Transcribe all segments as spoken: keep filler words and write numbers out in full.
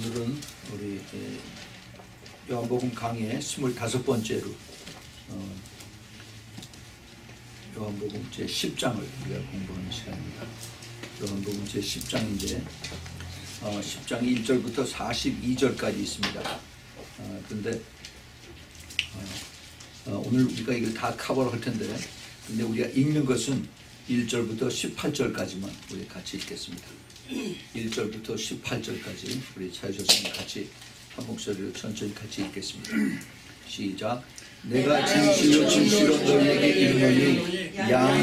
오늘은 우리 요한복음 강의 스물다섯 번째로 어, 요한복음 제십 장을 우리가 공부하는 시간입니다. 요한복음 제십 장인데 어, 십 장이 일 절부터 사십이 절까지 있습니다. 어, 근데 어, 어, 오늘 우리가 이걸 다 커버를 할 텐데, 근데 우리가 읽는 것은 일 절부터 십팔 절까지만 우리 같이 읽겠습니다. 일 절부터 십팔 절까지 우리 차유셨으면 같이 한 목소리로 천천히 같이 읽겠습니다. 시작. 내가 진실로 진실로 너희에게 이르노니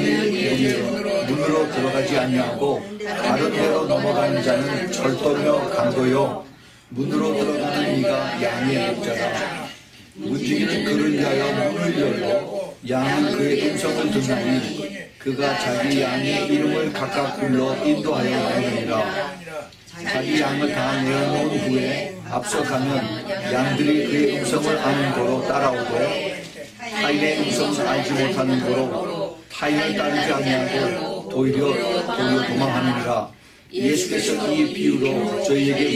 양의 문으로, 문으로 들어가지 아니하고 다른 데로 넘어가는 자는 절도며 강도요 문으로 들어가는 이가 양의 목자라. 문지기는 그를 위하여 문을 열고 양은 그의 음성을 듣나니 그가 자기 양의 이름을 각각 불러 인도하여 내느니라. 자기 양을 다 내어놓은 후에 앞서가면 양들이 그의 음성을 아는 고로 따라오고 타인의 음성을 알지 못하는 고로 타인을 따르지 아니하고 도리어 도리어 도망하느니라. 예수께서 이 비유로 저희에게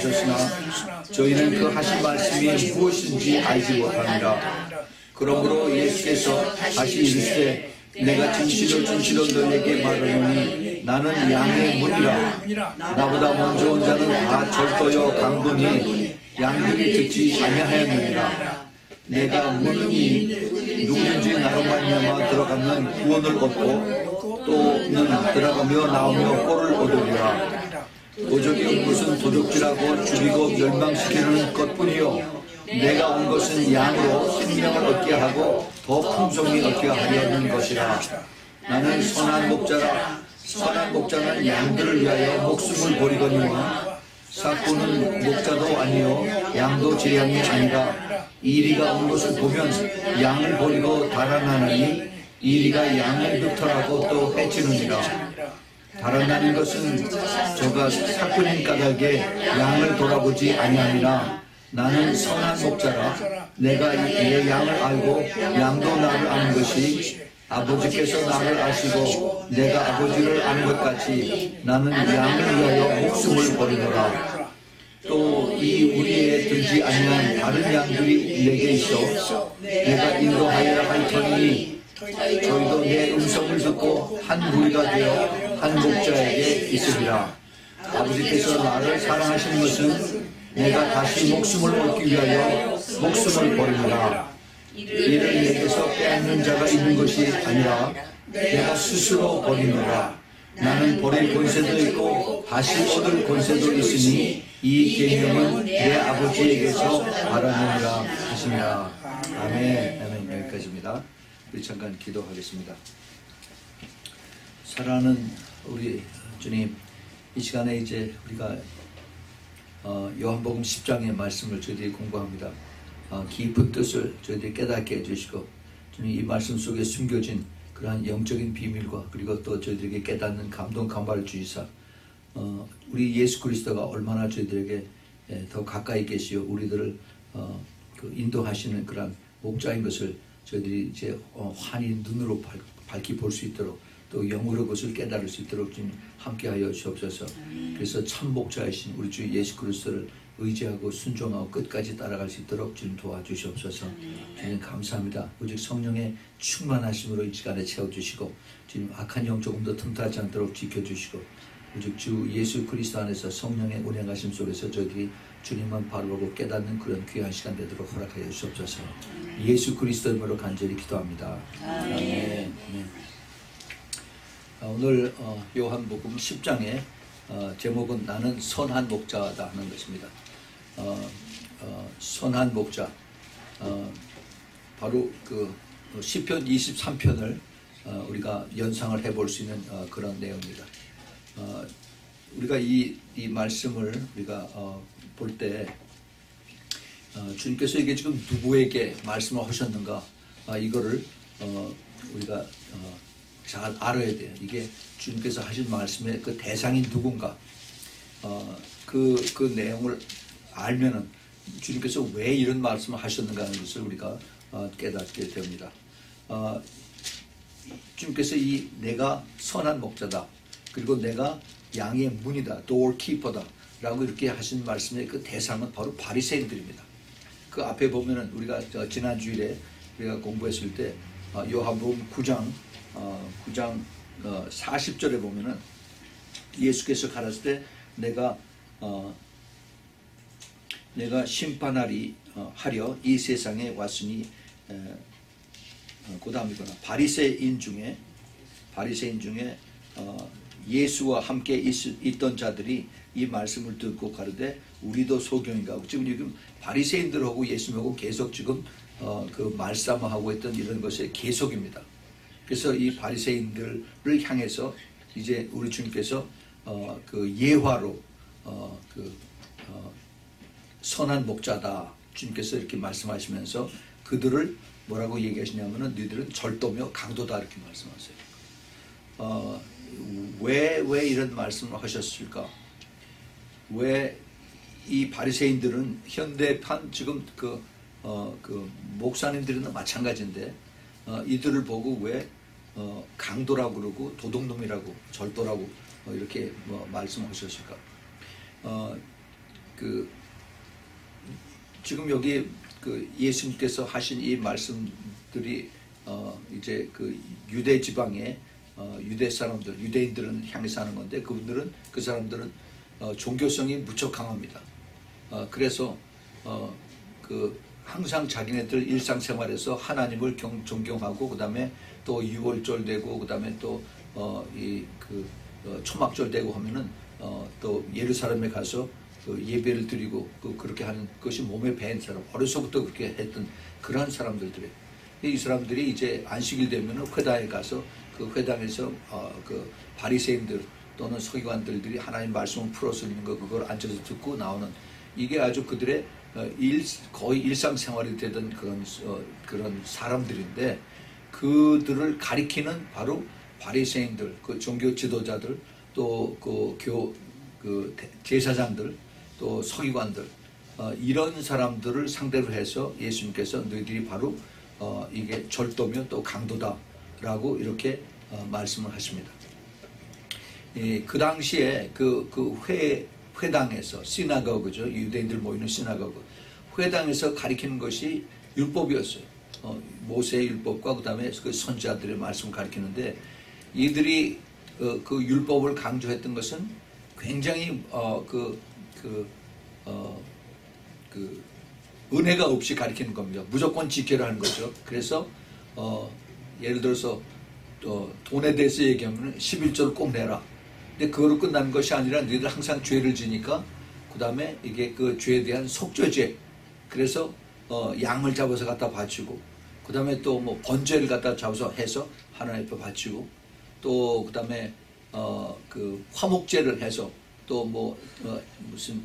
말씀하셨으나 저희는 그 하신 말씀이 무엇인지 알지 못하느라. 그러므로 예수께서 다시 이르시되 내가 진실로 진실로 너희에게 말하노니 나는 양의 문이라. 나보다 먼저 온 자는 다 절도요 강도니 양들이 듣지 아니하였느니라. 내가 문이니 누구든지 나로 말미암아 들어가면 구원을 얻고 또는 들어가며 나오며 꼴을 얻으리라. 도적이 온 것은 도둑질하고 죽이고 멸망시키는 것뿐이요 내가 온 것은 양으로 생명을 얻게 하고 더 풍성히 얻게 하려는 것이라. 나는 선한 목자라. 선한 목자는 양들을 위하여 목숨을 버리거니와 삭고는 목자도 아니요 양도 제 양이 아니라. 이리가 온 것을 보면 양을 버리고 달아나느니 이리가 양을 흩어라고 또 해치느니라. 달아나는 것은 저가 삭고는 까닭에 양을 돌아보지 아니하니라. 나는 선한 목자라. 내가 내 양을 알고 양도 나를 아는 것이 아버지께서 나를 아시고 내가 아버지를 아는 것 같이 나는 양을 위하여 목숨을 버리노라. 또 이 우리에 들지 아니한 다른 양들이 내게 있어 내가 인도하여야 할 터이니 저희도 내 음성을 듣고 한 무리가 되어 한 목자에게 있으리라. 아버지께서 나를 사랑하시는 것은 내가 다시 목숨을 얻기 위하여 목숨을 버리노라. 이를 내게서 빼앗는 자가 있는 것이 아니라 내가 스스로 버리노라. 나는 버릴 권세도 있고 다시 얻을 권세도 있으니 이 계명은 내 아버지에게서 받았느니라 하시니라. 아멘. 아멘. 여기까지입니다. 우리 잠깐 기도하겠습니다. 사랑하는 우리 주님, 이 시간에 이제 우리가 어, 요한복음 십 장의 말씀을 저희들이 공부합니다. 어, 깊은 뜻을 저희들이 깨닫게 해주시고 주님 이 말씀 속에 숨겨진 그러한 영적인 비밀과 그리고 또 저희들에게 깨닫는 감동 감화를 주시사 어, 우리 예수 그리스도가 얼마나 저희들에게 예, 더 가까이 계시어 우리들을 어, 그 인도하시는 그러한 목자인 것을 저희들이 이제 어, 환히 눈으로 밝, 밝히 볼 수 있도록 또 영으로 그것을 깨달을 수 있도록 좀 함께하여 주옵소서. 그래서 참 목자이신 우리 주 예수 그리스도를 의지하고 순종하고 끝까지 따라갈 수 있도록 좀 도와주시옵소서. 주님 감사합니다. 오직 성령의 충만하심으로 이 시간에 채워주시고 주님 악한 영 조금 더 틈타지 않도록 지켜주시고 오직 주 예수 그리스도 안에서 성령의 운행하심 속에서 저희들이 주님만 바라보고 깨닫는 그런 귀한 시간 되도록 허락하여 주옵소서. 예수 그리스도의 이름으로 간절히 기도합니다. 아멘. 아멘. 오늘 어, 요한복음 십 장의 어, 제목은 나는 선한 목자다 하는 것입니다. 어, 어, 선한 목자. 어, 바로 그 시편 이십삼 편을 어, 우리가 연상을 해볼 수 있는 어, 그런 내용입니다. 어, 우리가 이, 이 말씀을 우리가 어, 볼 때 어, 주님께서 이게 지금 누구에게 말씀을 하셨는가 어, 이거를 어, 우리가 어, 잘 알아야 돼요. 이게 주님께서 하신 말씀의 그 대상이 누군가 어, 그, 그 내용을 알면은 주님께서 왜 이런 말씀을 하셨는가 하는 것을 우리가 어, 깨닫게 됩니다. 어, 주님께서 이 내가 선한 목자다. 그리고 내가 양의 문이다. doorkeeper다. 라고 이렇게 하신 말씀의 그 대상은 바로 바리새인들입니다. 그 앞에 보면은 우리가 지난 주일에 우리가 공부했을 때 요한복음 구 장 구 장 사십 절에 보면은 예수께서 가라사대 때 내가 어, 내가 심판하리 어, 하려 이 세상에 왔으니 에, 어, 그 다음이구나. 바리새인 중에 바리새인 중에 어, 예수와 함께 있, 있던 자들이 이 말씀을 듣고 가르되 우리도 소경인가 하고 지금 지금 바리새인들하고 예수님하고 계속 지금 어, 그 말싸움하고 있던 이런 것의 계속입니다. 그래서 이 바리새인들을 향해서 이제 우리 주님께서 어, 그 예화로 어, 그 어, 선한 목자다 주님께서 이렇게 말씀하시면서 그들을 뭐라고 얘기하시냐면은 너희들은 절도며 강도다 이렇게 말씀하세요. 어, 왜, 왜 이런 말씀을 하셨을까? 왜 이 바리새인들은 현대판 지금 그, 어, 그 목사님들은 마찬가지인데 어, 이들을 보고 왜 어, 강도라고 그러고 도둑놈이라고 절도라고 어, 이렇게 뭐 말씀하셨을까? 어, 그 지금 여기 그 예수님께서 하신 이 말씀들이 어, 이제 그 유대 지방에 어, 유대 사람들, 유대인들은 향해서 하는 건데 그분들은 그 사람들은 어, 종교성이 무척 강합니다. 어, 그래서 어, 그 항상 자기네들 일상생활에서 하나님을 경, 존경하고 그 다음에 또 유월절 되고 그 다음에 또 어, 이 그 어, 초막절 되고 하면은 어, 또 예루살렘에 가서 그 예배를 드리고 그 그렇게 하는 것이 몸에 배인 사람, 어려서부터 그렇게 했던 그러한 사람들이에요. 이 사람들이 이제 안식일 되면은 회당에 가서 그 회당에서 어, 그 바리새인들 또는 서기관들이 하나님 말씀을 풀어서 있는 거 그걸 앉아서 듣고 나오는 이게 아주 그들의 어, 일, 거의 일상생활이 되던 그런 어, 그런 사람들인데 그들을 가리키는 바로 바리새인들, 그 종교 지도자들, 또 그 교 그 제사장들, 또 서기관들 어, 이런 사람들을 상대로 해서 예수님께서 너희들이 바로 어, 이게 절도며 또 강도다라고 이렇게 어, 말씀을 하십니다. 예, 그 당시에 그, 그 회, 회당에서 시나고그죠. 유대인들 모이는 시나고그 회당에서 가리키는 것이 율법이었어요. 어, 모세의 율법과 그 다음에 그 선지자들의 말씀을 가리키는데 이들이 어, 그 율법을 강조했던 것은 굉장히 어, 그, 그, 어, 그 은혜가 없이 가리키는 겁니다. 무조건 지켜라 하는 거죠. 그래서 어, 예를 들어서 어, 돈에 대해서 얘기하면 십일조를 꼭 내라. 근데 그거로 끝나는 것이 아니라 너희들 항상 죄를 지니까 그 다음에 이게 그 죄에 대한 속죄죄. 그래서 어, 양을 잡아서 갖다 바치고 그 다음에 또 뭐 번제를 갖다 잡아서 해서 하나님 앞에 바치고 또 그 다음에 어, 그 화목제를 해서 또 뭐 어, 무슨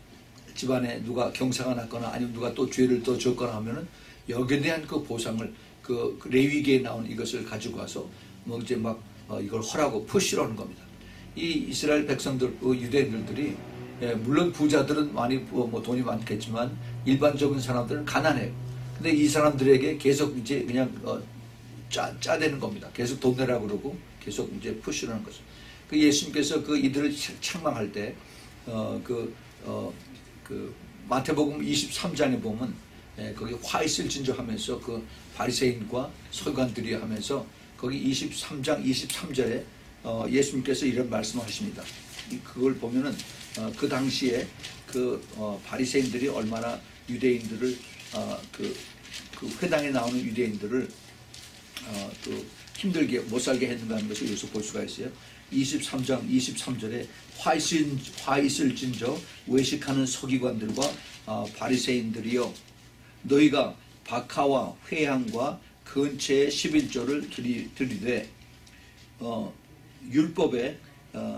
집안에 누가 경사가 났거나 아니면 누가 또 죄를 또 졌거나 하면은 여기에 대한 그 보상을 그 레위기에 나온 이것을 가지고 와서 뭐 이제 막 어, 이걸 허라고 푸시로 하는 겁니다. 이 이스라엘 백성들, 그 유대인들이 예, 물론 부자들은 많이 뭐 돈이 많겠지만 일반적인 사람들은 가난해요. 근데 이 사람들에게 계속 이제 그냥 어, 짜 짜대는 겁니다. 계속 돈 내라고 그러고 계속 이제 푸시로 하는 거죠. 그 예수님께서 그 이들을 책망할 때 어, 그 어, 그 마태복음 이십삼 장에 보면 예, 거기 화 있을 진저하면서 그 바리새인과 서기관들이 하면서 거기 이십삼 장 이십삼 절에 어, 예수님께서 이런 말씀을 하십니다. 그걸 보면은 어, 그 당시에 그 어, 바리새인들이 얼마나 유대인들을 어, 그, 그 회당에 나오는 유대인들을 어, 또 힘들게 못 살게 했는가 하는 것을 여기서 볼 수가 있어요. 이십삼 장 이십삼 절에 화 있을, 화 있을 진저 외식하는 서기관들과 어, 바리새인들이여 너희가 박하와 회향과 근처의 십일조를 드리, 드리되 어, 율법에 어,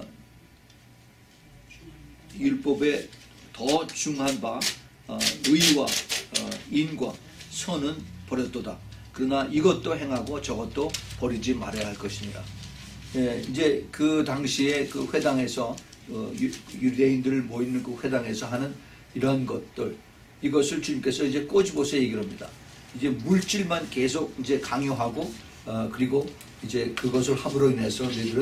율법에 더 중한 바 어, 의와 어, 인과 선은 버렸도다. 그러나 이것도 행하고 저것도 버리지 말아야 할 것이니라. 예, 이제 그 당시에 그 회당에서 어, 유, 유대인들 모이는 그 회당에서 하는 이런 것들 이것을 주님께서 이제 꼬집어서 얘기를 합니다. 이제 물질만 계속 이제 강요하고 어, 그리고 이제 그것을 함으로 인해서 너희들은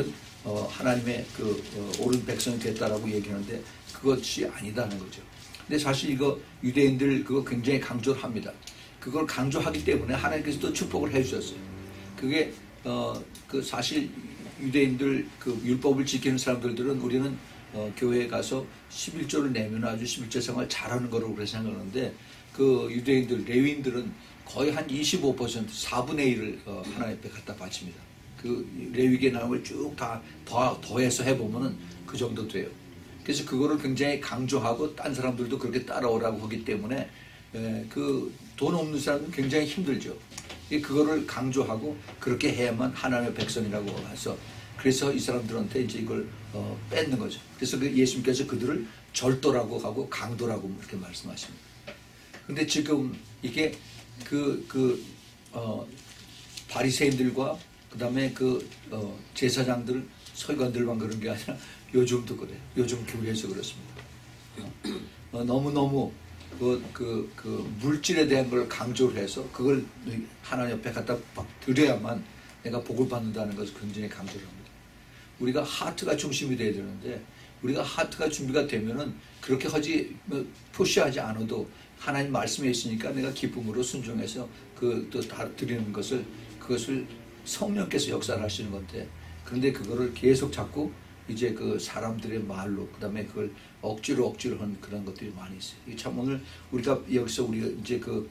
어, 하나님의 그 어, 옳은 백성이 됐다라고 얘기하는데 그것이 아니다는 거죠. 근데 사실 이거 유대인들 그거 굉장히 강조를 합니다. 그걸 강조하기 때문에 하나님께서 또 축복을 해주셨어요. 그게 어, 그 사실 유대인들 그 율법을 지키는 사람들은 우리는 어, 교회에 가서 십일조를 내면 아주 십일조 생활 잘하는 거라고 그렇게 생각하는데 그 유대인들 레위인들은 거의 한 이십오 퍼센트 사분의 일을 어, 하나님 앞에 갖다 바칩니다. 그 레위기에 나온 걸 쭉 다 더, 더해서 해보면은 그 정도 돼요. 그래서 그거를 굉장히 강조하고 딴 사람들도 그렇게 따라오라고 하기 때문에 그 돈 없는 사람은 굉장히 힘들죠. 그거를 강조하고 그렇게 해야만 하나님의 백성이라고 해서 그래서 이 사람들한테 이제 이걸 어, 뺏는 거죠. 그래서 그 예수님께서 그들을 절도라고 하고 강도라고 이렇게 말씀하십니다. 근데 지금 이게 그, 그, 어, 바리새인들과 그 다음에 그, 어, 제사장들, 서기관들만 그런 게 아니라 요즘도 그래요. 요즘 교회에서 그렇습니다. 어, 너무너무 그, 그, 그 물질에 대한 걸 강조를 해서 그걸 하나님 옆에 갖다 막 드려야만 내가 복을 받는다는 것을 굉장히 강조를 합니다. 우리가 하트가 중심이 돼야 되는데 우리가 하트가 준비가 되면은 그렇게 하지 뭐 표시하지 않아도 하나님 말씀에 있으니까 내가 기쁨으로 순종해서 그 또 다 드리는 것을 그것을 성령께서 역사를 하시는 건데 그런데 그거를 계속 자꾸 이제 그 사람들의 말로 그 다음에 그걸 억지로 억지로 하는 그런 것들이 많이 있어요. 참 오늘 우리가 여기서 우리가 이제 그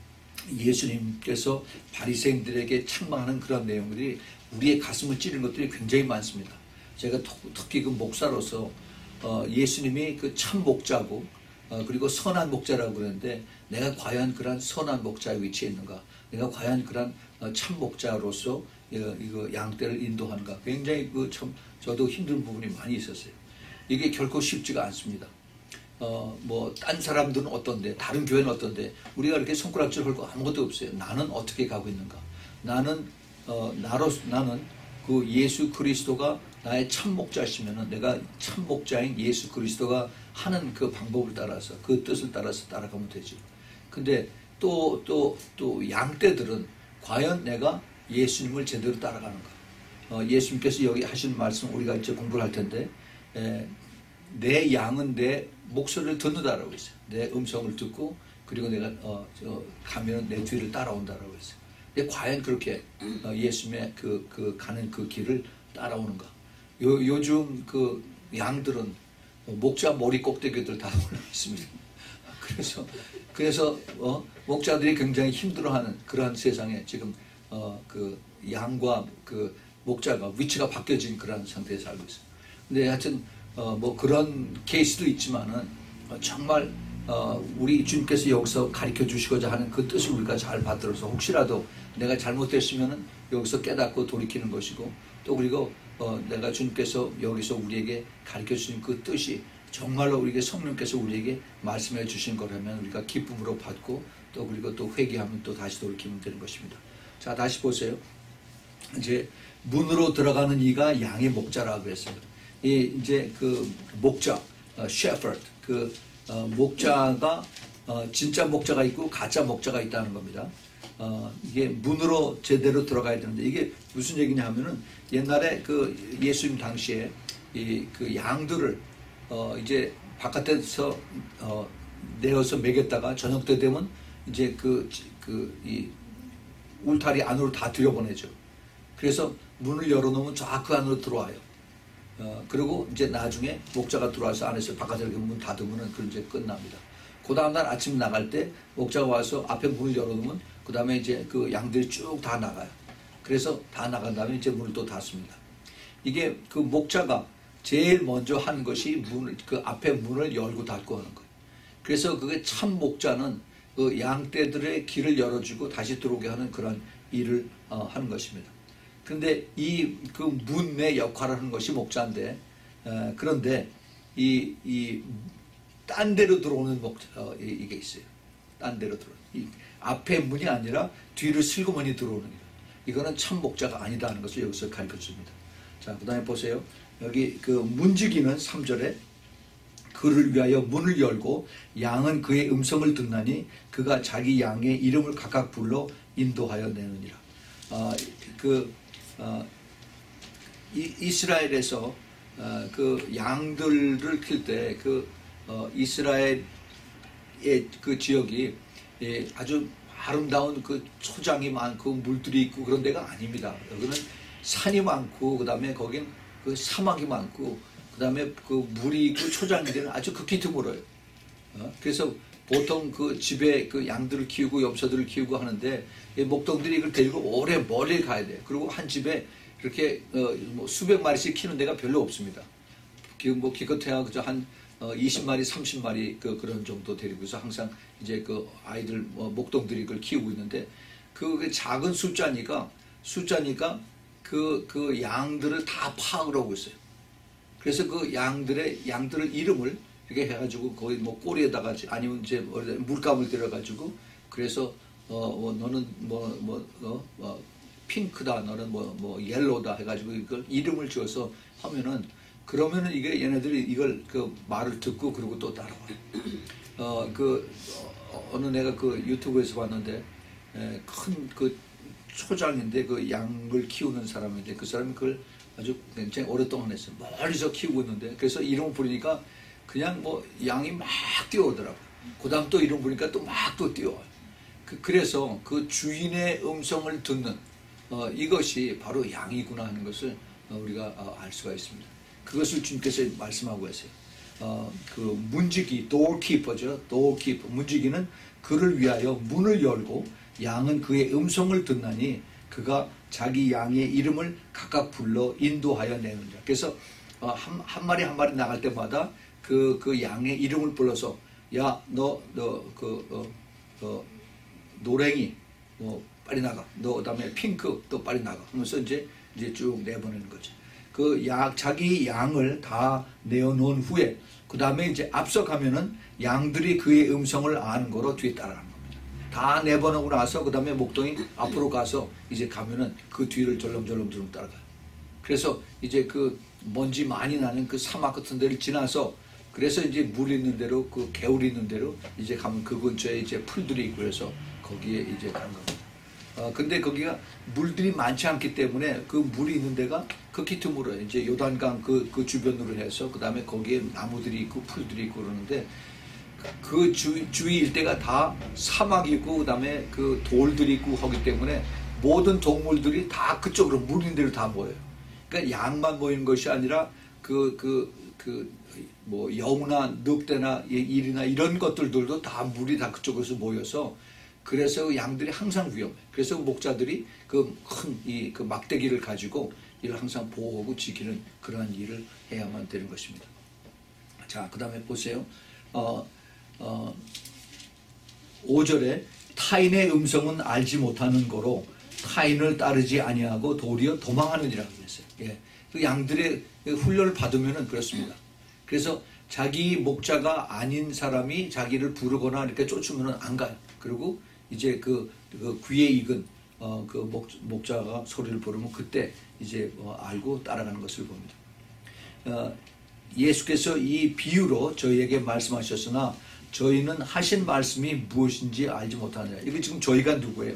예수님께서 바리새인들에게 책망하는 그런 내용들이 우리의 가슴을 찌르는 것들이 굉장히 많습니다. 제가 특히 그 목사로서 어 예수님이 그 참 목자고 어 그리고 선한 목자라고 그러는데 내가 과연 그런 선한 목자의 위치에 있는가? 내가 과연 그런 참 목자로서 이거 양떼를 인도하는가? 굉장히 그 참 저도 힘든 부분이 많이 있었어요. 이게 결코 쉽지가 않습니다. 어, 뭐, 딴 사람들은 어떤데, 다른 교회는 어떤데, 우리가 이렇게 손가락질 할 거 아무것도 없어요. 나는 어떻게 가고 있는가? 나는, 어, 나로, 나는 그 예수 그리스도가 나의 참 목자시면은 내가 참 목자인 예수 그리스도가 하는 그 방법을 따라서, 그 뜻을 따라서 따라가면 되죠. 근데 또, 또, 또 양떼들은 과연 내가 예수님을 제대로 따라가는가? 어, 예수님께서 여기 하신 말씀 우리가 이제 공부를 할 텐데, 에, 내 양은 내 목소리를 듣는다라고 했어요. 내 음성을 듣고 그리고 내가 어, 저, 가면 내 뒤를 따라온다라고 했어요. 근데 과연 그렇게 어, 예수님의 그, 그 가는 그 길을 따라오는가? 요, 요즘 그 양들은 목자 머리 꼭대기들 다 올라 있습니다. 그래서 그래서 어, 목자들이 굉장히 힘들어하는 그러한 세상에 지금 어, 그 양과 그 목자가 위치가 바뀌어진 그런 상태에 살고 있어요. 근데 하여튼 어, 뭐 그런 케이스도 있지만은 어, 정말 어, 우리 주님께서 여기서 가르쳐 주시고자 하는 그 뜻을 우리가 잘 받들어서 혹시라도 내가 잘못됐으면은 여기서 깨닫고 돌이키는 것이고 또 그리고 어, 내가 주님께서 여기서 우리에게 가르쳐 주신 그 뜻이 정말로 우리에게 성령께서 우리에게 말씀해 주신 거라면 우리가 기쁨으로 받고 또 그리고 또 회개하면 또 다시 돌이키면 되는 것입니다. 자, 다시 보세요. 이제 문으로 들어가는 이가 양의 목자라고 그랬습니다. 이 이제 그 목자, 어, shepherd, 그 어, 목자가 어, 진짜 목자가 있고 가짜 목자가 있다는 겁니다. 어, 이게 문으로 제대로 들어가야 되는데 이게 무슨 얘기냐 하면은 옛날에 그 예수님 당시에 이 그 양들을 어, 이제 바깥에서 어, 내어서 먹였다가 저녁 때 되면 이제 그 그 이 울타리 안으로 다 들여보내죠. 그래서 문을 열어놓으면 쫙 그 안으로 들어와요. 어, 그리고 이제 나중에 목자가 들어와서 안에서 바깥에 이렇게 문 닫으면은 그 이제 끝납니다. 그 다음날 아침 나갈 때 목자가 와서 앞에 문을 열어놓으면 그 다음에 이제 그 양들이 쭉 다 나가요. 그래서 다 나간 다음에 이제 문을 또 닫습니다. 이게 그 목자가 제일 먼저 한 것이 문을, 그 앞에 문을 열고 닫고 하는 거예요. 그래서 그게 참 목자는 그 양떼들의 길을 열어주고 다시 들어오게 하는 그런 일을 어, 하는 것입니다. 그런데 이 그 문의 역할을 하는 것이 목자인데, 어, 그런데 이, 이, 딴 데로 들어오는 목자, 어, 이, 이게 있어요. 딴 데로 들어오는. 이 앞에 문이 아니라 뒤를 슬그머니 들어오는 일. 이거는 참 목자가 아니다 하는 것을 여기서 가르쳐 줍니다. 자, 그 다음에 보세요. 여기 그 문지기는 삼 절에 그를 위하여 문을 열고 양은 그의 음성을 듣나니 그가 자기 양의 이름을 각각 불러 인도하여 내느니라. 어, 그, 어, 이, 이스라엘에서 어, 그 양들을 킬 때 그 어, 이스라엘의 그 지역이 예, 아주 아름다운 그 초장이 많고 물들이 있고 그런 데가 아닙니다. 여기는 산이 많고 그다음에 거긴 그 사막이 많고 그다음에 그 물이 있고 초장이 되는 아주 극히 드물어요. 어? 그래서 보통 그 집에 그 양들을 키우고 염소들을 키우고 하는데 목동들이 이걸 데리고 오래 멀리 가야 돼. 그리고 한 집에 이렇게 어, 뭐 수백 마리씩 키우는 데가 별로 없습니다. 뭐 기껏해야 그저 한 어, 이십 마리, 삼십 마리 그 그런 정도 데리고서 항상 이제 그 아이들 뭐 목동들이 그걸 키우고 있는데 그 작은 숫자니까 숫자니까 그 그 양들을 다 파악을 하고 있어요. 그래서 그 양들의 양들을 이름을 이렇게 해가지고 거의 뭐 꼬리에다가 아니면 이제 물감을 들여가지고 그래서 어, 뭐 너는 뭐 뭐 어, 뭐 핑크다, 너는 뭐 뭐 옐로우다 해가지고 이걸 이름을 지어서 하면은 그러면은 이게 얘네들이 이걸 그 말을 듣고 그러고 또 따라와요. 어 그 어, 어느 내가 그 유튜브에서 봤는데 큰 그 초장인데 그 양을 키우는 사람인데 그 사람이 그걸 아주 굉장히 오랫동안 했어요. 멀리서 키우고 있는데 그래서 이름 부르니까 그냥 뭐 양이 막 뛰어오더라고요. 그 다음 또 이름 부르니까 또 막 또 뛰어와요. 그, 그래서 그 주인의 음성을 듣는 어, 이것이 바로 양이구나 하는 것을 어, 우리가 어, 알 수가 있습니다. 그것을 주님께서 말씀하고 계세요. 어, 그 문지기, doorkeeper죠. doorkeeper. 문지기는 그를 위하여 문을 열고 양은 그의 음성을 듣나니 그가 자기 양의 이름을 각각 불러 인도하여 내느니라. 그래서 어, 한, 한 마리 한 마리 나갈 때마다 그, 그 양의 이름을 불러서 야, 너, 너, 그, 어, 어, 노랭이, 너 빨리 나가. 너 그다음에 핑크, 또 빨리 나가. 하면서 이제 이제 쭉 내보내는 거죠. 그 양, 자기 양을 다 내어놓은 후에 그 다음에 이제 앞서가면은 양들이 그의 음성을 아는 거로 뒤에 따라가는 겁니다. 다 내보내고 나서 그 다음에 목동이 앞으로 가서 이제 가면은 그 뒤를 절름절름 따라가요. 그래서 이제 그 먼지 많이 나는 그 사막 같은 데를 지나서 그래서 이제 물 있는 데로 그 개울 있는 데로 이제 가면 그 근처에 이제 풀들이 있고 그래서 거기에 이제 가는 겁니다. 어, 근데 거기가 물들이 많지 않기 때문에 그 물이 있는 데가 극히 드물어요. 이제 요단강 그, 그 주변으로 해서 그 다음에 거기에 나무들이 있고 풀들이 있고 그러는데 그 주, 주위 일대가 다 사막이고 그 다음에 그 돌들이 있고 하기 때문에 모든 동물들이 다 그쪽으로 물 있는 데로 다 모여요. 그러니까 양만 모이는 것이 아니라 그, 그, 그, 뭐 여우나 늑대나 일이나 이런 것들도 다 물이 다 그쪽에서 모여서 그래서 양들이 항상 위험해. 그래서 목자들이 그 큰 이 그 막대기를 가지고 이를 항상 보호하고 지키는 그러한 일을 해야만 되는 것입니다. 자, 그 다음에 보세요. 어, 어, 오 절에 타인의 음성은 알지 못하는 거로 타인을 따르지 아니하고 도리어 도망하느니라고 했어요. 예. 그 양들의 훈련을 받으면은 그렇습니다. 그래서 자기 목자가 아닌 사람이 자기를 부르거나 이렇게 쫓으면은 안 가요. 그리고 이제 그, 그 귀에 익은 어, 그 목, 목자가 소리를 부르면 그때 이제 어, 알고 따라가는 것을 봅니다. 어, 예수께서 이 비유로 저희에게 말씀하셨으나 저희는 하신 말씀이 무엇인지 알지 못하느냐. 이게 지금 저희가 누구예요?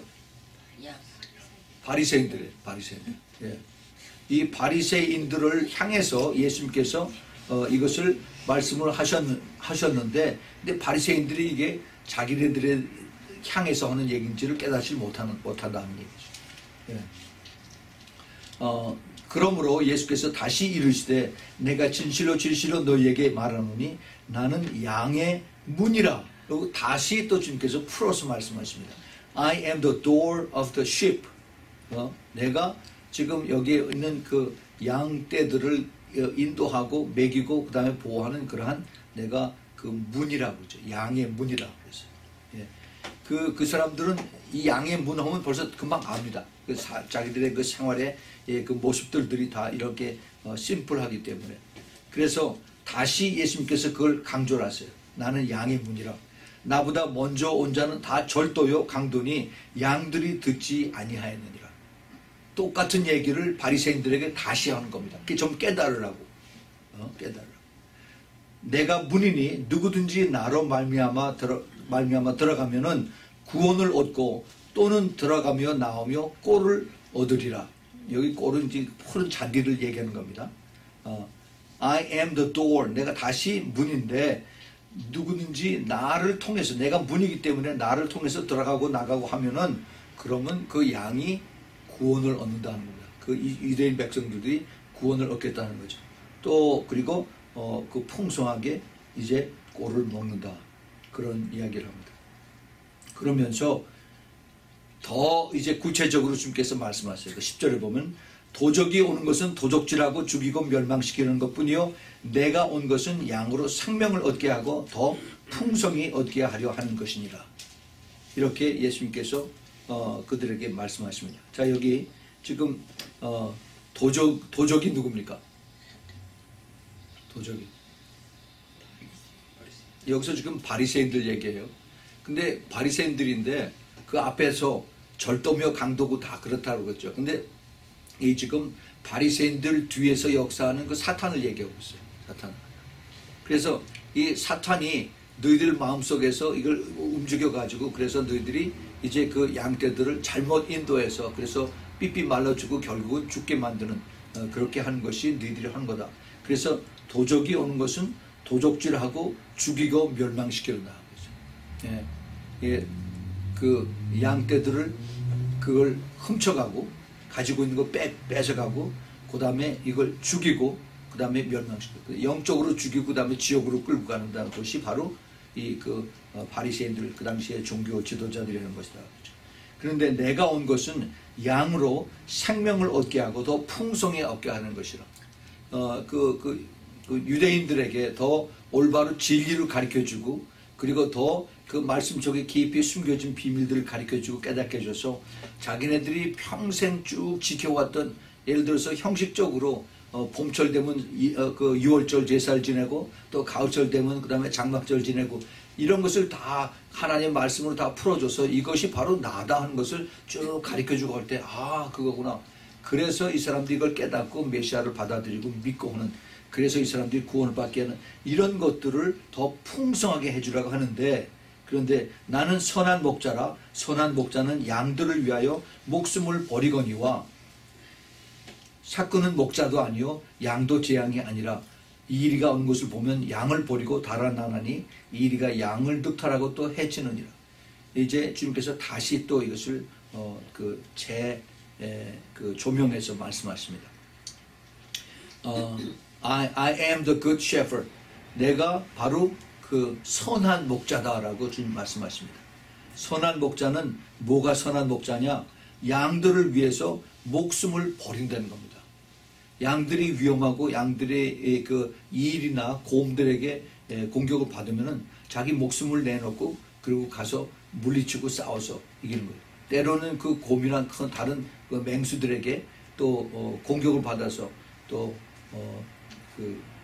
바리새인들이에요. 바리새인들. 예. 이 바리새인들을 향해서 예수님께서 어, 이것을 말씀을 하셨, 하셨는데 근데 바리새인들이 이게 자기네들의 향해서 하는 얘기인지를 깨닫지 못하는, 못한다는 얘기죠. 예. 어, 그러므로 예수께서 다시 이르시되 내가 진실로 진실로 너희에게 말하노니 나는 양의 문이라. 그리고 다시 또 주님께서 풀어서 말씀하십니다. I am the door of the sheep. 어? 내가 지금 여기에 있는 그 양떼들을 인도하고 먹이고 그 다음에 보호하는 그러한 내가 그 문이라고 그러죠. 양의 문이라고 그랬어요. 예. 그, 그 사람들은 이 양의 문 하면 벌써 금방 압니다. 그 사, 자기들의 그 생활의 예, 그 모습들이 다 이렇게 어, 심플하기 때문에. 그래서 다시 예수님께서 그걸 강조를 하세요. 나는 양의 문이라. 나보다 먼저 온 자는 다 절도요 강도니 양들이 듣지 아니하였느니라. 똑같은 얘기를 바리새인들에게 다시 하는 겁니다. 그게 좀 깨달으라고. 어? 깨달으라고. 내가 문이니 누구든지 나로 말미암아 들어 말미암아 들어가면은 구원을 얻고 또는 들어가며 나오며 꼴을 얻으리라. 여기 꼴은 이제 푸른 잔디를 얘기하는 겁니다. 어, I am the door. 내가 다시 문인데 누구든지 나를 통해서, 내가 문이기 때문에 나를 통해서 들어가고 나가고 하면은 그러면 그 양이 구원을 얻는다는 겁니다. 그 유대인 백성들이 구원을 얻겠다는 거죠. 또 그리고 어, 그 풍성하게 이제 꼴을 먹는다, 그런 이야기를 합니다. 그러면서 더 이제 구체적으로 주님께서 말씀하세요. 그 십 절에 보면 도적이 오는 것은 도적질하고 죽이고 멸망시키는 것뿐이요 내가 온 것은 양으로 생명을 얻게 하고 더 풍성히 얻게 하려 하는 것이니라. 이렇게 예수님께서 어, 그들에게 말씀하십니다. 자, 여기 지금 어, 도적, 도적이 누굽니까? 도적이 여기서 지금 바리새인들 얘기해요. 근데 바리새인들인데 그 앞에서 절도며 강도고 다 그렇다고 그랬죠. 근데 이 지금 바리새인들 뒤에서 역사하는 그 사탄을 얘기하고 있어요. 사탄. 그래서 이 사탄이 너희들 마음속에서 이걸 움직여 가지고, 그래서 너희들이 이제 그 양떼들을 잘못 인도해서 그래서 삐삐 말라주고 결국은 죽게 만드는, 어, 그렇게 하는 것이 너희들이 하는 거다. 그래서 도적이 오는 것은 도적질하고 죽이고 멸망시키는다. 예, 예, 그 양떼들을 그걸 훔쳐가고 가지고 있는 거 빼, 뺏어가고 그 다음에 이걸 죽이고 그 다음에 멸망시키고 영적으로 죽이고 그 다음에 지옥으로 끌고 가는다는 것이 바로 이 그 어, 바리새인들 그 당시에 종교 지도자들이 하는 것이다. 그렇죠? 그런데 내가 온 것은 양으로 생명을 얻게 하고 더 풍성히 얻게 하는 것이라. 어, 그, 그, 그 유대인들에게 더 올바로 진리를 가르쳐주고 그리고 더 그 말씀 속에 깊이 숨겨진 비밀들을 가르쳐주고 깨닫게 해줘서 자기네들이 평생 쭉 지켜왔던, 예를 들어서 형식적으로 어, 봄철 되면 이, 어, 그 유월절 제사를 지내고 또 가을철 되면 그 다음에 장막절 지내고 이런 것을 다 하나님의 말씀으로 다 풀어줘서 이것이 바로 나다 하는 것을 쭉 가르쳐주고 할 때 아 그거구나. 그래서 이 사람들이 이걸 깨닫고 메시아를 받아들이고 믿고 하는, 그래서 이 사람들이 구원을 받게 하는 이런 것들을 더 풍성하게 해주라고 하는데, 그런데 나는 선한 목자라. 선한 목자는 양들을 위하여 목숨을 버리거니와 사건은 목자도 아니요 양도 재앙이 아니라 이리가 온 것을 보면 양을 버리고 달아나나니 이리가 양을 득탈하고 또 해치느니라. 이제 주님께서 다시 또 이것을 어, 그 제 그 조명해서 말씀하십니다. 어, I, I am the good shepherd. 내가 바로 그 선한 목자다라고 주님 말씀하십니다. 선한 목자는 뭐가 선한 목자냐? 양들을 위해서 목숨을 버린다는 겁니다. 양들이 위험하고 양들의 그 일이나 곰들에게 공격을 받으면은 자기 목숨을 내놓고 그리고 가서 물리치고 싸워서 이기는 거예요. 때로는 그 곰이나 큰 다른 그 맹수들에게 또 어 공격을 받아서 또 어 그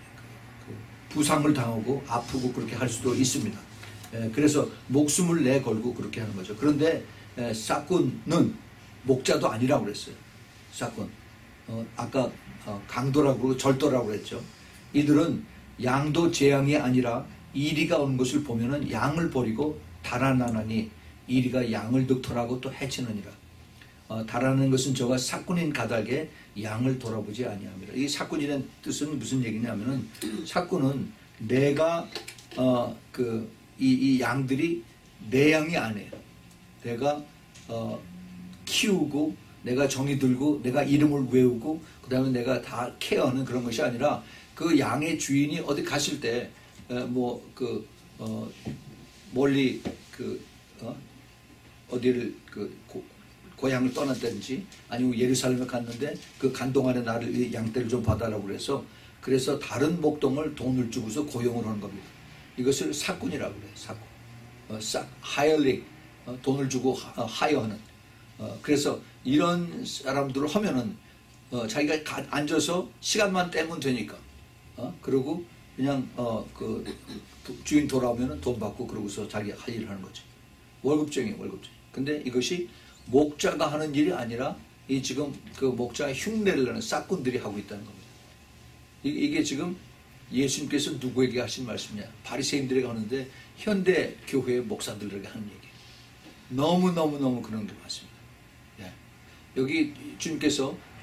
그 부상을 당하고 아프고 그렇게 할 수도 있습니다. 에 그래서 목숨을 내걸고 그렇게 하는 거죠. 그런데 에 사꾼은 목자도 아니라고 그랬어요. 사꾼. 어 아까 어 강도라고 그러고 절도라고 그랬죠. 이들은 양도 재앙이 아니라 이리가 오는 것을 보면은 양을 버리고 달아나나니 이리가 양을 득털하고 또 해치느니라. 어, 달아나는 것은 저가 사꾼인 가닥에 양을 돌아보지 아니합니다. 이 사꾼이라는 뜻은 무슨 얘기냐면은 사꾼은 내가 어, 그, 이, 이 양들이 내 양이 아니에요. 내가 어, 키우고 내가 정이 들고 내가 이름을 외우고 그 다음에 내가 다 케어하는 그런 것이 아니라 그 양의 주인이 어디 갔을 때 뭐 그 어, 멀리 그 어, 어디를 그 고, 고향을 떠났든지 아니면 예루살렘에 갔는데 그 간 동안에 나를 양떼를 좀 봐달라고 그래서 그래서 다른 목동을 돈을 주고서 고용을 하는 겁니다. 이것을 사꾼이라고 그래요. 사꾼. 어, 싹 하이어링 어, 돈을 주고 하, 어, 하여하는. 어, 그래서 이런 사람들을 하면은 어, 자기가 가, 앉아서 시간만 떼면 되니까. 어, 그리고 그냥 어, 그 주인 돌아오면은 돈 받고 그러고서 자기 할 일을 하는 거죠. 월급쟁이 월급쟁이. 근데 이것이 목자가 하는 일이 아니라 이 지금 그 목자의 흉내를 내는 싹꾼들이 하고 있다는 겁니다. 이, 이게 지금 예수님께서 누구에게 하신 말씀이냐? 바리새인들에게 하는데 현대 교회의 목사들에게 하는 얘기예요. 너무 너무 너무 그런 게 많습니다. 예. 여기 주님께서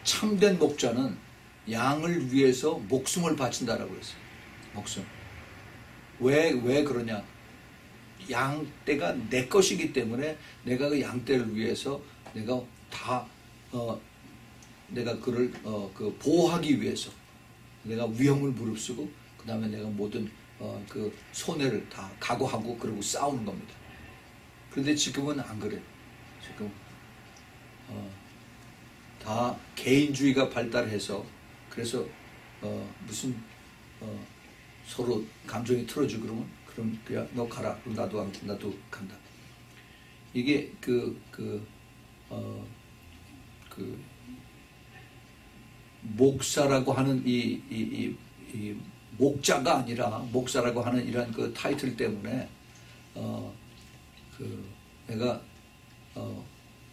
참된 목자는 양을 위해서 목숨을 바친다라고 했어요. 목숨. 왜, 왜 그러냐? 양떼가 내 것이기 때문에 내가 그 양떼를 위해서 내가 다, 어, 내가 그를, 어, 그 보호하기 위해서 내가 위험을 무릅쓰고 그 다음에 내가 모든, 어, 그 손해를 다 각오하고 그러고 싸우는 겁니다. 그런데 지금은 안 그래요. 지금, 어, 다 개인주의가 발달해서 그래서 어, 무슨 어, 서로 감정이 틀어지고 그러면 그럼 그냥 너 가라. 그럼 나도 나도 간다. 이게 그 그 어, 그 목사라고 하는 이, 이, 이, 이 목자가 아니라 목사라고 하는 이런 그 타이틀 때문에 어, 그 내가 어,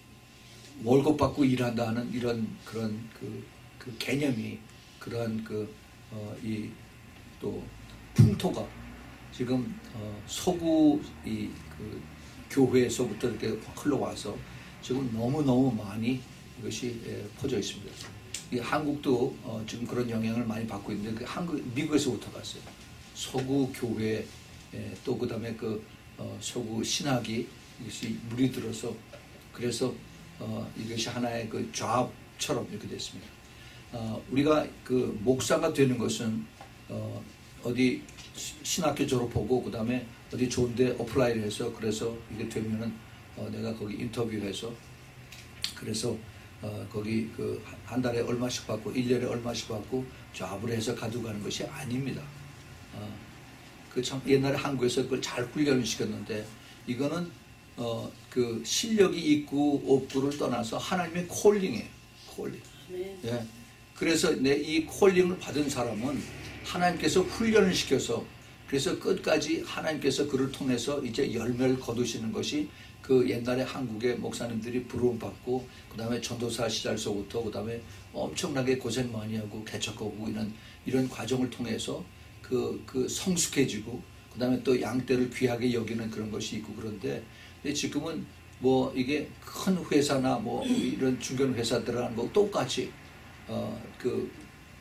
월급 받고 일한다는 이런 그런 그, 그 개념이 그런 그 어, 이 또 풍토가 지금 어, 서구 이 그 교회에서부터 이렇게 흘러와서 지금 너무 너무 많이 이것이 예, 퍼져 있습니다. 이 한국도 어, 지금 그런 영향을 많이 받고 있는데 그 한국 미국에서부터 갔어요. 서구 교회 예, 또 그다음에 그 어, 서구 신학이 이것이 물이 들어서 그래서 어, 이것이 하나의 그 잡처럼 이렇게 됐습니다. 어, 우리가 그 목사가 되는 것은 어, 어디 신학교 졸업하고 그 다음에 어디 좋은데 어플라이를 해서 그래서 이게 되면은 어, 내가 거기 인터뷰를 해서 그래서 어, 거기 그 한 달에 얼마씩 받고 일 년에 얼마씩 받고 잡을 해서 가지고 가는 것이 아닙니다. 어, 그 참 옛날에 한국에서 그걸 잘 훈련을 시켰는데 이거는 어, 그 실력이 있고 없고를 떠나서 하나님의 콜링이에요. 콜링. 네. 예. 그래서 내 이 콜링을 받은 사람은 하나님께서 훈련을 시켜서 그래서 끝까지 하나님께서 그를 통해서 이제 열매를 거두시는 것이 그 옛날에 한국의 목사님들이 부름 받고 그 다음에 전도사 시절서부터 그 다음에 엄청나게 고생 많이 하고 개척하고 이런 이런 과정을 통해서 그, 그 성숙해지고 그 다음에 또 양떼를 귀하게 여기는 그런 것이 있고 그런데 근데 지금은 뭐 이게 큰 회사나 뭐 이런 중견 회사들하고 뭐 똑같이 어 그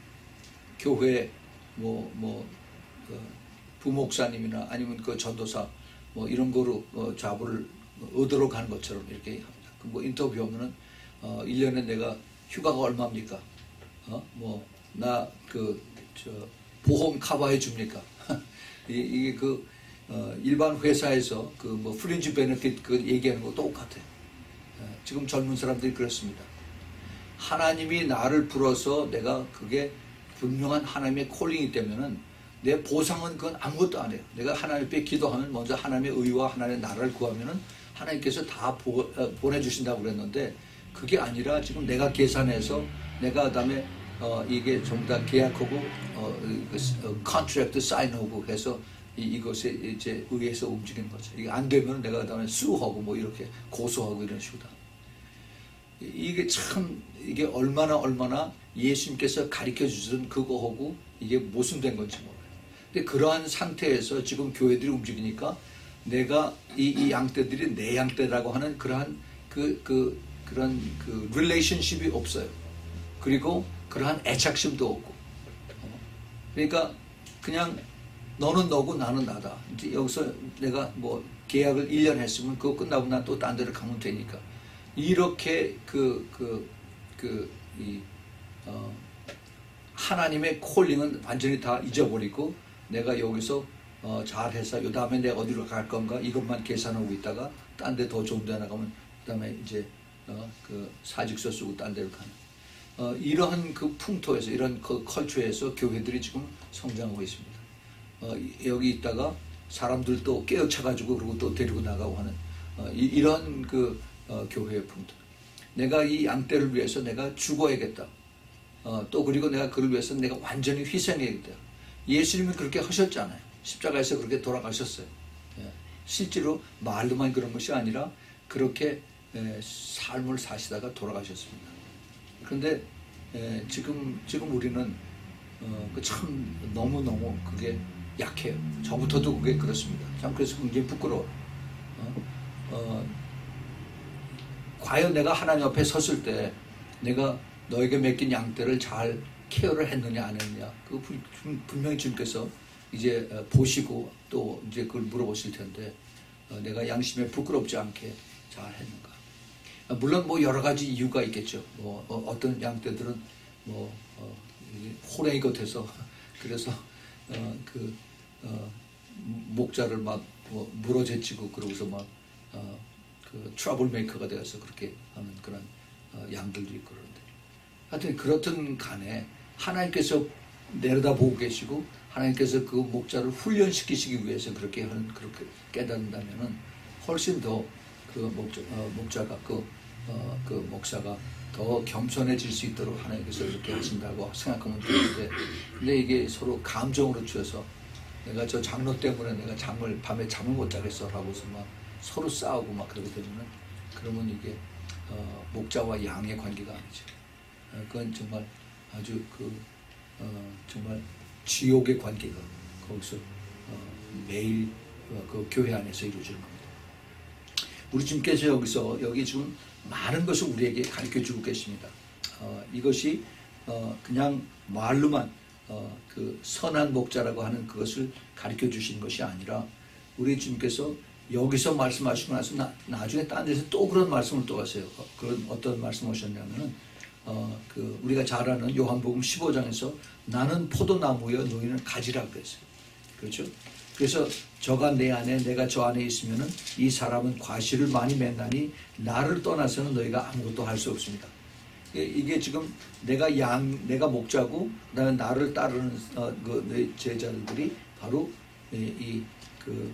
교회 뭐 뭐 그 부목사님이나 아니면 그 전도사 뭐 이런 거로 어 자부를 얻으러 가는 것처럼 이렇게 합니다. 그 뭐 인터뷰 하면은 어 일 년에 내가 휴가가 얼마입니까? 어 뭐 나 그 저 보험 커버해 줍니까? 이게 그 어, 일반 회사에서 그 뭐 프린지 베네핏 그 얘기하는 거 똑같아요. 어, 지금 젊은 사람들이 그렇습니다. 하나님이 나를 불어서 내가 그게 분명한 하나님의 콜링이 되면은 내 보상은 그건 아무것도 안 해요. 내가 하나님 앞에 기도하면 먼저 하나님의 의와 하나님의 나라를 구하면은 하나님께서 다 보, 어, 보내주신다고 그랬는데 그게 아니라 지금 내가 계산해서 내가 그다음에 어, 이게 전부 다 계약하고 어, 어, 컨트랙트 사인하고 해서 이, 이것에 이제 의해서 움직이는 거죠. 이게 안 되면 내가 그다음에 수하고 뭐 이렇게 고소하고 이런 식으로. 이게 참 이게 얼마나 얼마나 예수님께서 가르쳐 주신 그거하고 이게 모순된 건지 몰라요. 근데 그러한 상태에서 지금 교회들이 움직이니까 내가 이, 이 양떼들이 내 양떼라고 하는 그러한 그, 그, 그런 그 릴레이션십이 없어요. 그리고 그러한 애착심도 없고. 그러니까 그냥 너는 너고 나는 나다. 이제 여기서 내가 뭐 계약을 일 년 했으면 그거 끝나고 난 또 딴 데를 가면 되니까. 이렇게 그, 그, 그, 이, 어, 하나님의 콜링은 완전히 다 잊어버리고 내가 여기서 어, 잘해서 요 다음에 내가 어디로 갈 건가 이것만 계산하고 있다가 딴 데 더 좋은 데 나가면 그 다음에 이제 어, 그 사직서 쓰고 딴 데로 가는 어, 이러한 그 풍토에서 이런 그 컬처에서 교회들이 지금 성장하고 있습니다. 어, 여기 있다가 사람들도 깨어쳐가지고 그러고 또 데리고 나가고 하는 어, 이, 이런 그 어, 교회의 풍토. 내가 이 양떼를 위해서 내가 죽어야겠다. 어, 또 그리고 내가 그를 위해서 내가 완전히 희생해야겠다. 예수님은 그렇게 하셨잖아요. 십자가에서 그렇게 돌아가셨어요. 예. 실제로 말로만 그런 것이 아니라 그렇게 예, 삶을 사시다가 돌아가셨습니다. 그런데 예, 지금 지금 우리는 어, 그 참 너무 너무 그게 약해요. 저부터도 그게 그렇습니다. 참 그래서 굉장히 부끄러워. 어, 어, 과연 내가 하나님 앞에 섰을 때 내가 너에게 맡긴 양떼를 잘 케어를 했느냐 안 했느냐. 그 분명히 주님께서 이제 보시고 또 이제 그걸 물어보실 텐데 내가 양심에 부끄럽지 않게 잘 했는가. 물론 뭐 여러 가지 이유가 있겠죠. 뭐 어떤 양떼들은 뭐 어, 호랭이 같아서 그래서 어, 그 어, 목자를 막 뭐 물어제치고 그러고서 막 어, 그 트러블 메이커가 되어서 그렇게 하는 그런 어, 양들도 있고 그러는데 하여튼 그렇든 간에 하나님께서 내려다보고 계시고 하나님께서 그 목자를 훈련시키시기 위해서 그렇게 하는 그렇게 깨닫는다면은 훨씬 더 그 목자, 어, 목자가 그, 어, 그 목사가 더 겸손해질 수 있도록 하나님께서 이렇게 하신다고 생각하면 되는데 근데 이게 서로 감정으로 치여서 내가 저 장로 때문에 내가 잠을 밤에 잠을 못 자겠어 라고서 막 서로 싸우고 막 그러게 되면은 그러면 이게 어, 목자와 양의 관계가 아니죠. 어, 그건 정말 아주 그 어, 정말 지옥의 관계가 거기서 어, 매일 어, 그 교회 안에서 이루어지는 겁니다. 우리 주님께서 여기서 여기 지금 많은 것을 우리에게 가르쳐주고 계십니다. 어, 이것이 어, 그냥 말로만 어, 그 선한 목자라고 하는 그것을 가르쳐주시는 것이 아니라 우리 주님께서 여기서 말씀하시고 나서 나, 나중에 딴 데서 또 그런 말씀을 또 하세요. 어, 그런 어떤 말씀을 하셨냐면은 어, 그 우리가 잘 아는 요한복음 십오 장에서 나는 포도나무여 너희는 가지라 그랬어요. 그렇죠? 그래서 저가 내 안에 내가 저 안에 있으면은 이 사람은 과실을 많이 맺나니 나를 떠나서는 너희가 아무것도 할 수 없습니다. 이게 지금 내가 양 내가 목자고 그다음에 나를 따르는 어, 그 제자들이 바로 이그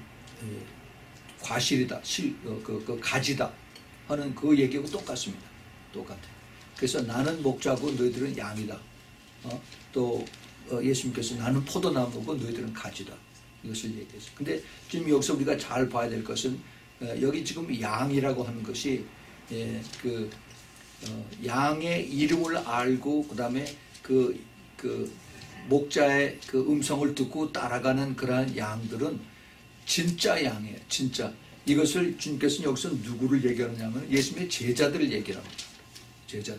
과실이다, 실, 어, 그, 그 가지다 하는 그 얘기하고 똑같습니다. 똑같아요. 그래서 나는 목자고 너희들은 양이다. 어? 또 어, 예수님께서 나는 포도나무고 너희들은 가지다. 이것을 얘기했어요. 근데 지금 여기서 우리가 잘 봐야 될 것은 어, 여기 지금 양이라고 하는 것이 예, 그 어, 양의 이름을 알고 그 다음에 그, 그 목자의 그 음성을 듣고 따라가는 그러한 양들은 진짜 양이에요. 진짜. 이것을 주님께서는 여기서 누구를 얘기하느냐면 예수님의 제자들을 얘기합니다. 제자들.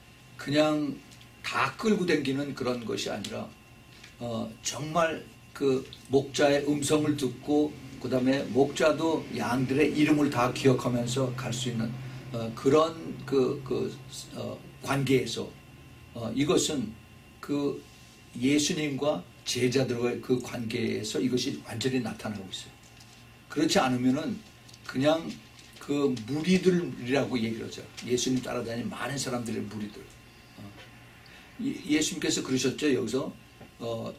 그냥 다 끌고 다니는 그런 것이 아니라 어, 정말 그 목자의 음성을 듣고 그 다음에 목자도 양들의 이름을 다 기억하면서 갈 수 있는 어, 그런 그, 그 어, 관계에서 어, 이것은 그 예수님과 제자들과의 그 관계에서 이것이 완전히 나타나고 있어요. 그렇지 않으면은 그냥 그 무리들이라고 얘기를 하죠. 예수님 따라다니는 많은 사람들의 무리들. 어. 예수님께서 그러셨죠. 여기서 어,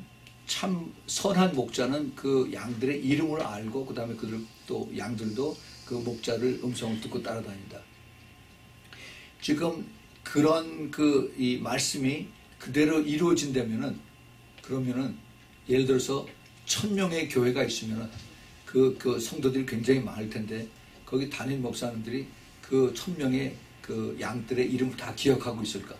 참 선한 목자는 그 양들의 이름을 알고 그 다음에 그들 또 양들도 그 목자를 음성을 듣고 따라다닌다. 지금 그런 그 이 말씀이 그대로 이루어진다면은 그러면은 예를 들어서 천 명의 교회가 있으면은 그, 그 성도들이 굉장히 많을 텐데 거기 담임 목사님들이 그 천 명의 그 양들의 이름을 다 기억하고 있을까?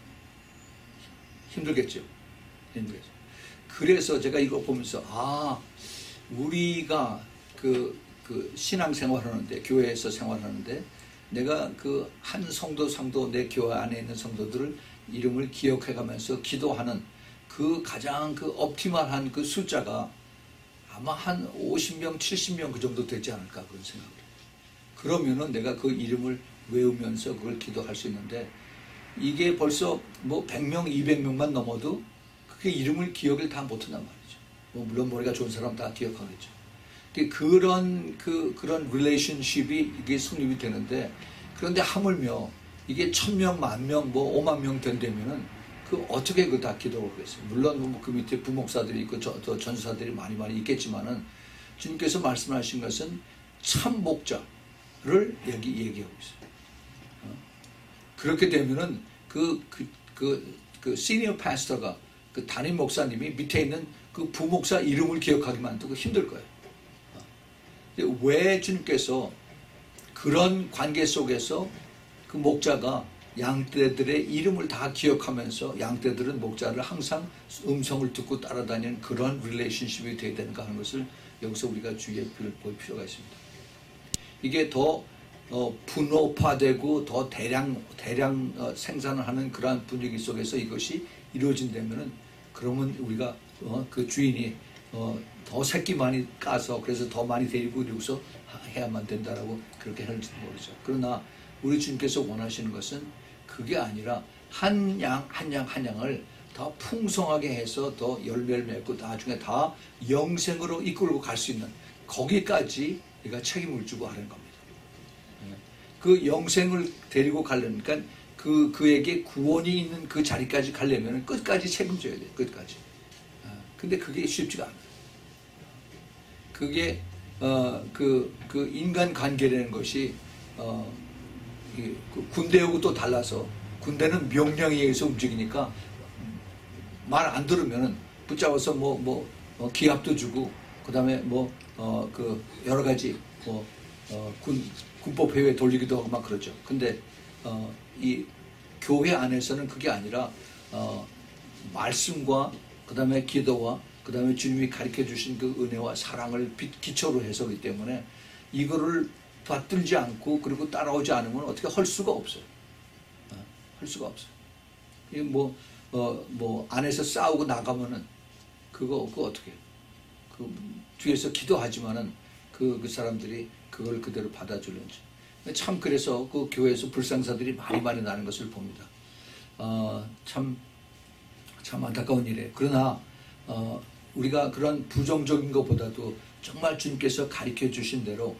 힘들겠죠. 힘들겠죠. 그래서 제가 이거 보면서 아 우리가 그, 그 신앙생활 하는데 교회에서 생활하는데 내가 그 한 성도 성도 내 교회 안에 있는 성도들을 이름을 기억해가면서 기도하는 그 가장 그 옵티멀한 그 숫자가 아마 한 오십 명, 칠십 명 그 정도 되지 않을까 그런 생각을 해요. 그러면은 내가 그 이름을 외우면서 그걸 기도할 수 있는데 이게 벌써 뭐 백 명, 이백 명만 넘어도 그게 이름을 기억을 다 못한단 말이죠. 뭐 물론 머리가 좋은 사람 다 기억하겠죠. 그런 그 그런 릴레이션십이 이게 성립이 되는데 그런데 하물며 이게 천 명, 만 명, 뭐 오만 명 된다면은 그 어떻게 그 다 기도를 하겠어요? 물론 그 밑에 부목사들이 있고 저, 저 전사들이 많이 많이 있겠지만은 주님께서 말씀하신 것은 참 목자를 여기 얘기하고 있어요. 어? 그렇게 되면은 그 그 그 그 시니어 파스터가 그 담임 목사님이 밑에 있는 그 부목사 이름을 기억하기 만들고 힘들 거예요. 어? 왜 주님께서 그런 관계 속에서 그 목자가 양떼들의 이름을 다 기억하면서 양떼들은 목자를 항상 음성을 듣고 따라다니는 그런 릴레이션십이 되어야 되는가 하는 것을 여기서 우리가 주의해 볼 필요가 있습니다. 이게 더 어, 분업화되고 더 대량 대량 어, 생산을 하는 그러한 분위기 속에서 이것이 이루어진다면은 그러면 우리가 어, 그 주인이 어, 더 새끼 많이 까서 그래서 더 많이 데리고 이러고서 해야만 된다라고 그렇게 할지도 모르죠. 그러나 우리 주님께서 원하시는 것은 그게 아니라 한 양 한 양 한 양을 더 풍성하게 해서 더 열매를 맺고 나중에 다 영생으로 이끌고 갈 수 있는 거기까지 우리가 책임을 주고 하는 겁니다. 그 영생을 데리고 가려니까 그, 그에게 구원이 있는 그 자리까지 가려면 끝까지 책임져야 돼요. 끝까지. 근데 그게 쉽지가 않아요. 그게, 어, 그, 그 인간 관계라는 것이, 어, 이, 그 군대하고 또 달라서 군대는 명령에 의해서 움직이니까 말 안 들으면은 붙잡아서 뭐, 뭐, 어, 기합도 주고, 그 다음에 뭐, 어, 그, 여러 가지, 뭐, 어, 군, 군법 회의에 돌리기도 하고 막 그러죠. 근데, 어, 이 교회 안에서는 그게 아니라, 어, 말씀과, 그 다음에 기도와, 그 다음에 주님이 가르쳐 주신 그 은혜와 사랑을 기초로 해서기 때문에 이거를 받들지 않고 그리고 따라오지 않으면 어떻게 할 수가 없어요. 어, 할 수가 없어요. 이 뭐, 어, 뭐, 안에서 싸우고 나가면은 그거, 그거 어떻게, 그, 뒤에서 기도하지만은 그, 그 사람들이 그걸 그대로 받아주는지. 참, 그래서 그 교회에서 불상사들이 많이 많이 나는 것을 봅니다. 어, 참, 참 안타까운 일이에요. 그러나, 어, 우리가 그런 부정적인 것보다도 정말 주님께서 가르쳐 주신 대로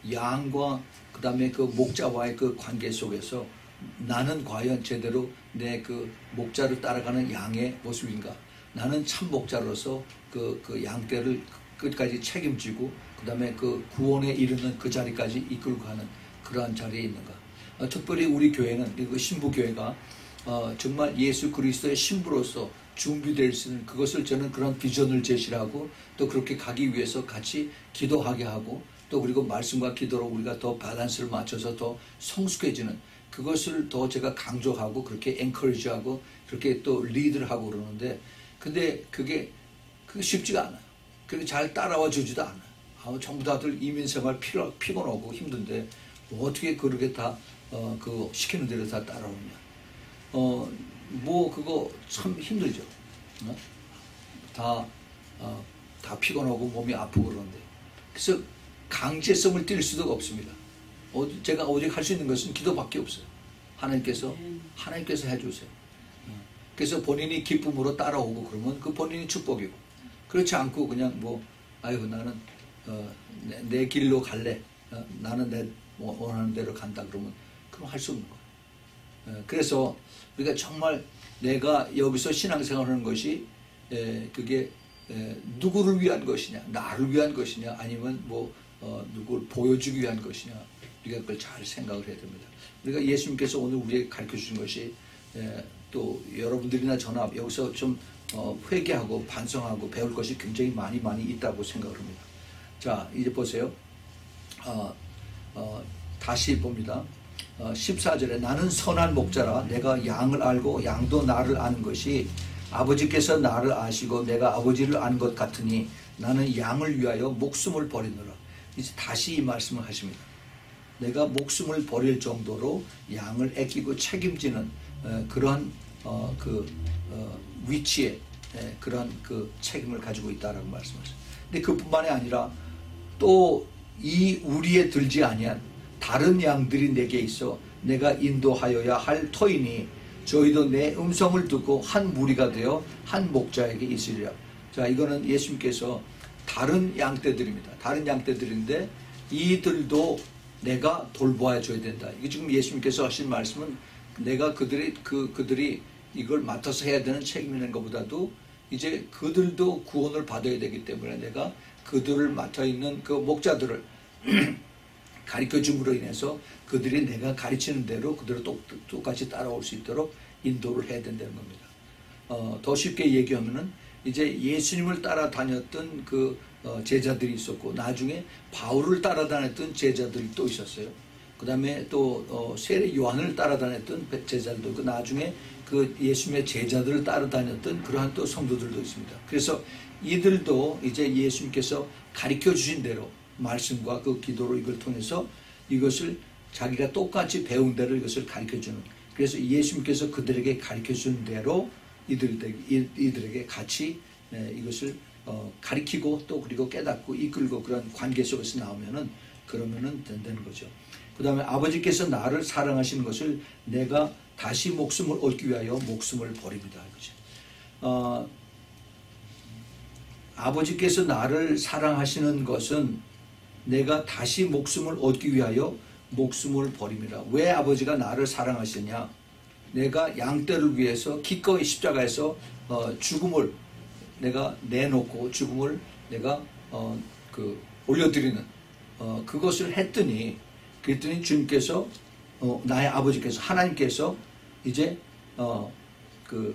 양과 그 다음에 그 목자와의 그 관계 속에서 나는 과연 제대로 내 그 목자를 따라가는 양의 모습인가? 나는 참 목자로서 그, 그 양떼를 끝까지 책임지고 그 다음에 그 구원에 이르는 그 자리까지 이끌고 가는 그러한 자리에 있는가? 어, 특별히 우리 교회는 그 신부교회가 어, 정말 예수 그리스도의 신부로서 준비될 수 있는 그것을 저는 그런 비전을 제시하고 또 그렇게 가기 위해서 같이 기도하게 하고 또 그리고 말씀과 기도로 우리가 더 밸런스를 맞춰서 더 성숙해지는 그것을 더 제가 강조하고 그렇게 엔커리지하고 그렇게 또 리드를 하고 그러는데 근데 그게 그게 쉽지가 않아요. 그렇게 잘 따라와 주지도 않아요. 아, 전부 다들 이민생활 피로, 피곤하고 힘든데 뭐 어떻게 그렇게 다 어, 그 시키는 대로 다 따라오냐. 어, 뭐 그거 참 힘들죠. 어? 다, 어, 다 피곤하고 몸이 아프고 그러는데 그래서 강제성을 띨 수도 없습니다. 어, 제가 오직 할 수 있는 것은 기도밖에 없어요. 하나님께서 하나님께서 해주세요. 어. 그래서 본인이 기쁨으로 따라오고 그러면 그 본인이 축복이고 그렇지 않고 그냥 뭐 아유 나는 어, 내, 내 길로 갈래. 어, 나는 내 원하는 대로 간다 그러면 그럼 할 수 없는 거예요. 어, 그래서 우리가 정말 내가 여기서 신앙생활하는 것이 에, 그게 에, 누구를 위한 것이냐, 나를 위한 것이냐, 아니면 뭐 어, 누구를 보여주기 위한 것이냐, 우리가 그걸 잘 생각을 해야 됩니다. 우리가 예수님께서 오늘 우리에게 가르쳐 주신 것이 에, 또 여러분들이나 저나 여기서 좀 어, 회개하고 반성하고 배울 것이 굉장히 많이 많이 있다고 생각을 합니다. 자, 이제 보세요. 어, 어, 다시 봅니다. 어, 십사 절에 나는 선한 목자라 내가 양을 알고 양도 나를 아는 것이 아버지께서 나를 아시고 내가 아버지를 아는 것 같으니 나는 양을 위하여 목숨을 버리노라. 이제 다시 이 말씀을 하십니다. 내가 목숨을 버릴 정도로 양을 아끼고 책임지는 어, 그런 어, 그 어, 위치에 에, 그런 그 책임을 가지고 있다라고 말씀하셨어요. 근데 그뿐만이 아니라 또 이 우리에 들지 아니한 다른 양들이 내게 있어 내가 인도하여야 할 터이니 저희도 내 음성을 듣고 한 무리가 되어 한 목자에게 있으리라. 자, 이거는 예수님께서 다른 양떼들입니다. 다른 양떼들인데 이들도 내가 돌보아 줘야 된다. 이게 지금 예수님께서 하신 말씀은 내가 그들이 그 그들이 이걸 맡아서 해야 되는 책임이라는 것보다도 이제 그들도 구원을 받아야 되기 때문에 내가 그들을 맡아 있는 그 목자들을 가르쳐 줌으로 인해서 그들이 내가 가르치는 대로 그들을 똑같이 따라올 수 있도록 인도를 해야 된다는 겁니다. 어, 더 쉽게 얘기하면은 이제 예수님을 따라다녔던 그 어, 제자들이 있었고 나중에 바울을 따라다녔던 제자들이 또 있었어요. 그 다음에 또 어, 세례 요한을 따라다녔던 제자들도 있고 나중에 그 예수님의 제자들을 따라다녔던 그러한 또 성도들도 있습니다. 그래서 이들도 이제 예수님께서 가르쳐 주신 대로 말씀과 그 기도로 이걸 통해서 이것을 자기가 똑같이 배운 대로 이것을 가르쳐주는, 그래서 예수님께서 그들에게 가르쳐준 대로 이들, 이들에게 같이 이것을 가르치고 또 그리고 깨닫고 이끌고 그런 관계 속에서 나오면은 그러면은 된다는 거죠. 그 다음에 아버지께서 나를 사랑하시는 것을 내가 다시 목숨을 얻기 위하여 목숨을 버립니다. 그죠? 어, 아버지께서 나를 사랑하시는 것은 내가 다시 목숨을 얻기 위하여 목숨을 버립니다. 왜 아버지가 나를 사랑하시냐? 내가 양떼를 위해서 기꺼이 십자가에서 어, 죽음을 내가 내놓고 죽음을 내가 어, 그 올려드리는 어, 그것을 했더니 그랬더니 주님께서 어, 나의 아버지께서 하나님께서 이제 어, 그,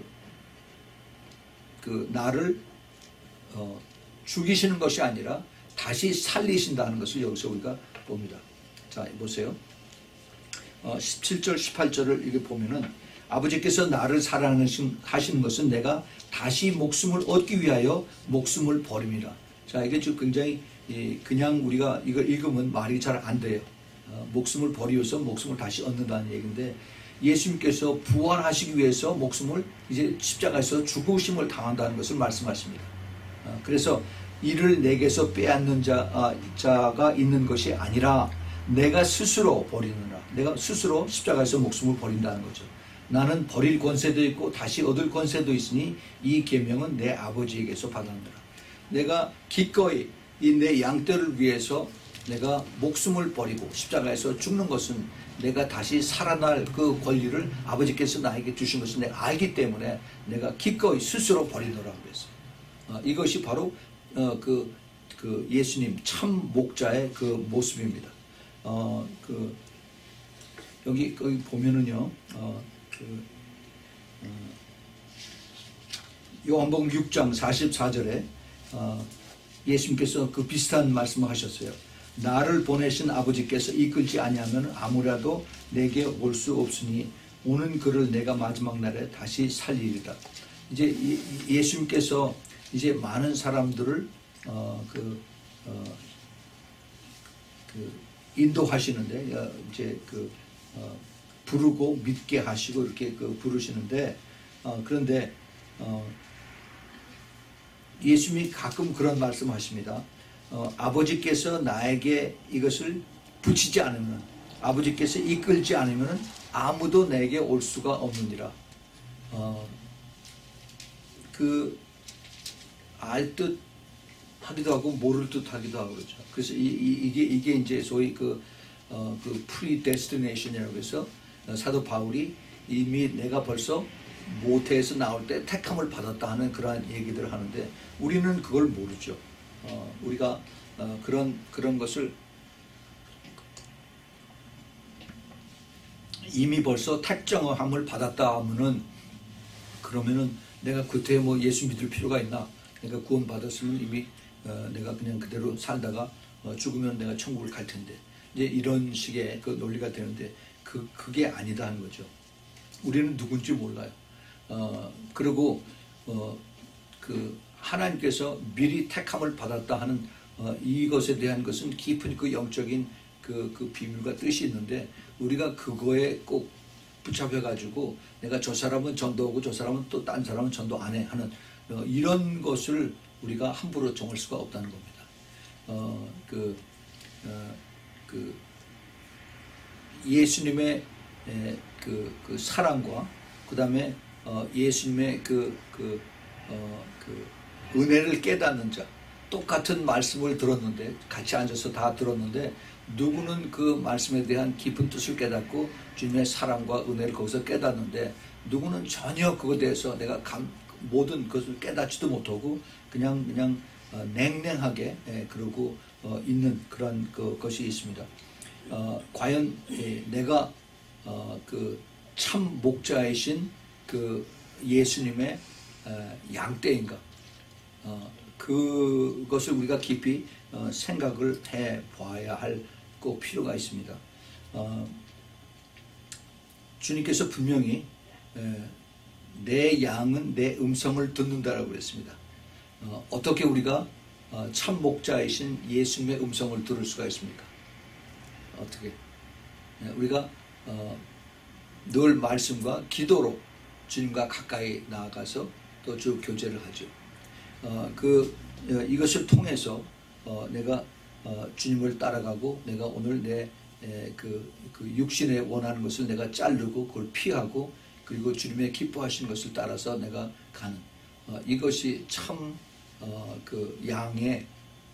그 나를 어, 죽이시는 것이 아니라 다시 살리신다는 것을 여기서 우리가 봅니다. 자, 보세요. 어, 십칠 절, 십팔 절을 이렇게 보면은 아버지께서 나를 사랑하시는 것은 내가 다시 목숨을 얻기 위하여 목숨을 버립니다. 자, 이게 좀 굉장히 그냥 우리가 이걸 읽으면 말이 잘 안 돼요. 어, 목숨을 버리어서 목숨을 다시 얻는다는 얘기인데 예수님께서 부활하시기 위해서 목숨을 이제 십자가에서 죽으심을 당한다는 것을 말씀하십니다. 어, 그래서 이를 내게서 빼앗는 자, 아, 자가 있는 것이 아니라 내가 스스로 버리느라, 내가 스스로 십자가에서 목숨을 버린다는 거죠. 나는 버릴 권세도 있고 다시 얻을 권세도 있으니 이 계명은 내 아버지에게서 받았노라. 내가 기꺼이 이 내 양떼를 위해서 내가 목숨을 버리고 십자가에서 죽는 것은 내가 다시 살아날 그 권리를 아버지께서 나에게 주신 것을 내가 알기 때문에 내가 기꺼이 스스로 버리노라고 했어요. 어, 이것이 바로 어, 그, 그 예수님 참 목자의 그 모습입니다. 어, 그 여기, 여기 보면은요, 어, 그, 어, 요한복음 육 장 사십사 절에 어, 예수님께서 그 비슷한 말씀을 하셨어요. 나를 보내신 아버지께서 이끌지 아니하면 아무라도 내게 올 수 없으니 오는 그를 내가 마지막 날에 다시 살리리라. 이제 예수님께서 이제 많은 사람들을 어, 그, 어, 그 인도하시는데 이제 그 어, 부르고 믿게 하시고 이렇게 그 부르시는데 어, 그런데 어, 예수님이 가끔 그런 말씀하십니다. 어, 아버지께서 나에게 이것을 붙이지 않으면, 아버지께서 이끌지 않으면 아무도 내게 올 수가 없느니라. 어, 그 알 듯 하기도 하고 모를 듯 하기도 하고 그렇죠. 그래서 이, 이, 이게 이게 이제 소위 그 어, 그 predestination이라고 해서 사도 바울이 이미 내가 벌써 모태에서 나올 때 택함을 받았다 하는 그러한 얘기들을 하는데 우리는 그걸 모르죠. 어, 우리가 어, 그런 그런 것을 이미 벌써 택정함을 받았다 하면은 그러면은 내가 그때 뭐 예수 믿을 필요가 있나? 내가 구원 받았으면 이미 어, 내가 그냥 그대로 살다가 어, 죽으면 내가 천국을 갈 텐데 이제 이런 식의 그 논리가 되는데 그 그게 아니다 하는 거죠. 우리는 누군지 몰라요. 어, 그리고 어, 그 하나님께서 미리 택함을 받았다 하는 어, 이것에 대한 것은 깊은 그 영적인 그, 그 비밀과 뜻이 있는데 우리가 그거에 꼭 붙잡혀 가지고 내가 저 사람은 전도하고 저 사람은 또 딴 사람은 전도 안 해 하는 어, 이런 것을 우리가 함부로 정할 수가 없다는 겁니다. 어, 그, 어, 그 예수님의 에, 그, 그 사랑과 그 다음에 어, 예수님의 그, 그, 어, 그 은혜를 깨닫는 자, 똑같은 말씀을 들었는데 같이 앉아서 다 들었는데 누구는 그 말씀에 대한 깊은 뜻을 깨닫고 주님의 사랑과 은혜를 거기서 깨닫는데 누구는 전혀 그것에 대해서 내가 감, 모든 것을 깨닫지도 못하고 그냥 그냥 어, 냉랭하게 예, 그러고 어, 있는 그런 그 것이 있습니다. 어, 과연 예, 내가 어, 그 참 목자이신 그 예수님의 어, 양떼인가? 어, 그것을 우리가 깊이 어, 생각을 해 봐야 할 꼭 필요가 있습니다. 어, 주님께서 분명히 에, 내 양은 내 음성을 듣는다라고 그랬습니다. 어, 어떻게 우리가 어, 참 목자이신 예수님의 음성을 들을 수가 있습니까? 어떻게? 우리가 어, 늘 말씀과 기도로 주님과 가까이 나아가서 또 주 교제를 하죠. 어, 그 어, 이것을 통해서 어, 내가 어, 주님을 따라가고 내가 오늘 내 그 그 육신에 원하는 것을 내가 자르고 그걸 피하고 그리고 주님의 기뻐하시는 것을 따라서 내가 가는 어, 이것이 참 어, 그 양의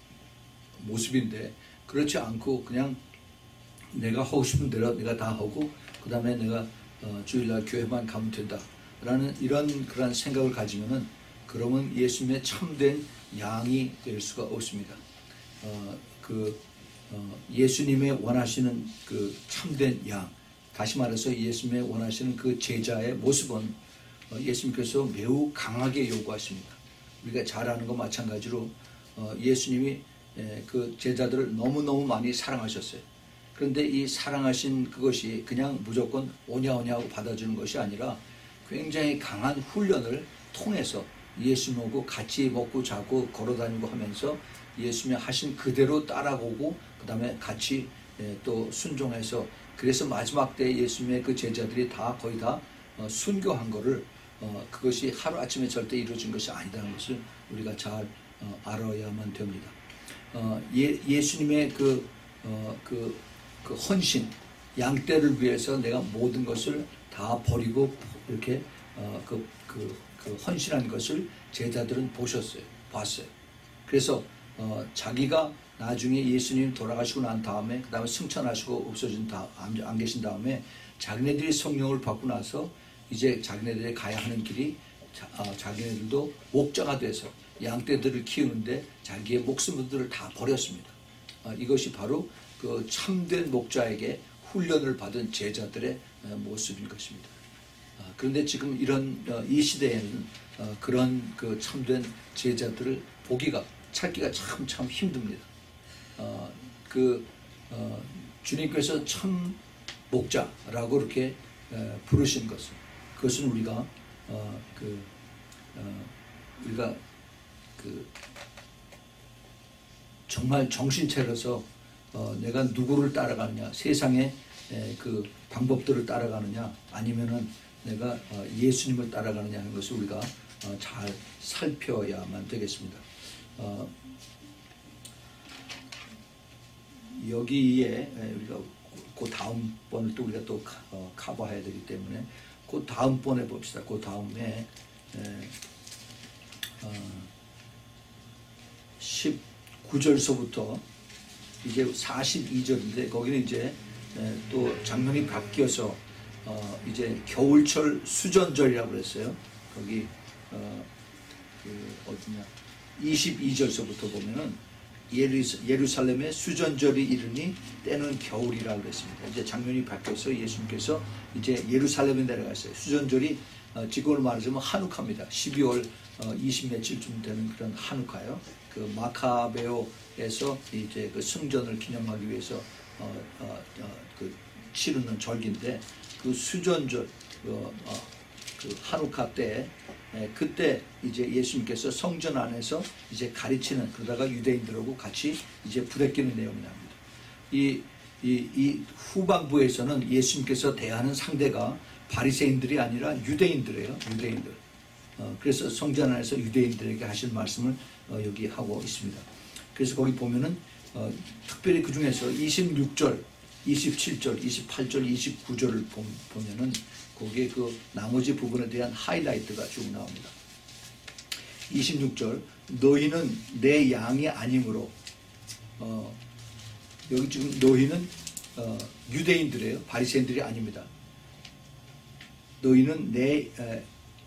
모습인데, 그렇지 않고 그냥 내가 하고 싶은 대로 내가 다 하고 그 다음에 내가 어, 주일날 교회만 가면 된다라는 이런 그런 생각을 가지면은 그러면 예수님의 참된 양이 될 수가 없습니다. 어, 그 어, 예수님의 원하시는 그 참된 양, 다시 말해서 예수님의 원하시는 그 제자의 모습은 어, 예수님께서 매우 강하게 요구하십니다. 우리가 잘 아는 것 마찬가지로 어, 예수님이 에, 그 제자들을 너무너무 많이 사랑하셨어요. 그런데 이 사랑하신 그것이 그냥 무조건 오냐 오냐 하고 받아주는 것이 아니라 굉장히 강한 훈련을 통해서 예수님하고 같이 먹고 자고 걸어다니고 하면서 예수님이 하신 그대로 따라오고 그 다음에 같이 또 순종해서, 그래서 마지막 때 예수님의 그 제자들이 다 거의 다 순교한 거를 어, 그것이 하루아침에 절대 이루어진 것이 아니라는 것을 우리가 잘 어, 알아야만 됩니다. 어, 예, 예수님의 그, 어, 그, 그 헌신, 양떼를 위해서 내가 모든 것을 다 버리고 이렇게 어, 그, 그, 그 헌신한 것을 제자들은 보셨어요. 봤어요. 그래서 어, 자기가 나중에 예수님 돌아가시고 난 다음에 그 다음에 승천하시고 없어진 다, 안, 안 계신 다음에 자기네들이 성령을 받고 나서 이제 자기네들이 가야 하는 길이 자, 어, 자기네들도 목자가 돼서 양떼들을 키우는데 자기의 목숨들을 다 버렸습니다. 어, 이것이 바로 그 참된 목자에게 훈련을 받은 제자들의 어, 모습인 것입니다. 어, 그런데 지금 이런 어, 이 시대에는 어, 그런 그 참된 제자들을 보기가 찾기가 참 참 힘듭니다. 어, 그 어, 주님께서 참 목자라고 이렇게 에, 부르신 것은, 그것은 우리가 어, 그 어, 우리가 그 정말 정신 차려서 어, 내가 누구를 따라가느냐, 세상의 에, 그 방법들을 따라가느냐, 아니면은 내가 어, 예수님을 따라가느냐 하는 것을 우리가 어, 잘 살펴야만 되겠습니다. 어, 여기에 우리가 그 다음 번을 또 우리가 또 어, 커버해야 되기 때문에 그 다음 번에 봅시다. 그 다음에 에, 어, 십구 절서부터 이제 사십이 절인데 거기는 이제 에, 또 장면이 바뀌어서 어, 이제 겨울철 수전절이라고 그랬어요. 거기 어, 그 어디냐 이십이 절서부터 보면은 예루살렘의 수전절이 이르니 때는 겨울이라고 그랬습니다. 이제 장면이 바뀌어서 예수님께서 이제 예루살렘에 내려갔어요. 수전절이 어, 지금으로 말하자면 한우카입니다. 십이월 어, 이십 며칠쯤 되는 그런 한우카요. 그 마카베오에서 이제 그 승전을 기념하기 위해서 어, 어, 어, 그 치르는 절기인데, 그 수전절 어, 어, 그 한우카 때 에, 그때 이제 예수님께서 성전 안에서 이제 가르치는, 그러다가 유대인들하고 같이 이제 부대끼는 내용이 납니다. 이, 이, 이 후반부에서는 예수님께서 대하는 상대가 바리새인들이 아니라 유대인들이에요. 유대인들. 어, 그래서 성전 안에서 유대인들에게 하실 말씀을 어, 여기 하고 있습니다. 그래서 거기 보면은 어, 특별히 그 중에서 이십육 절, 이십칠 절, 이십팔 절, 이십구 절을 보면은 거기에 그 나머지 부분에 대한 하이라이트가 쭉 나옵니다. 이십육 절, 너희는 내 양이 아니므로, 어, 여기 지금 너희는 어, 유대인들이에요. 바리새인들이 아닙니다. 너희는 내 에,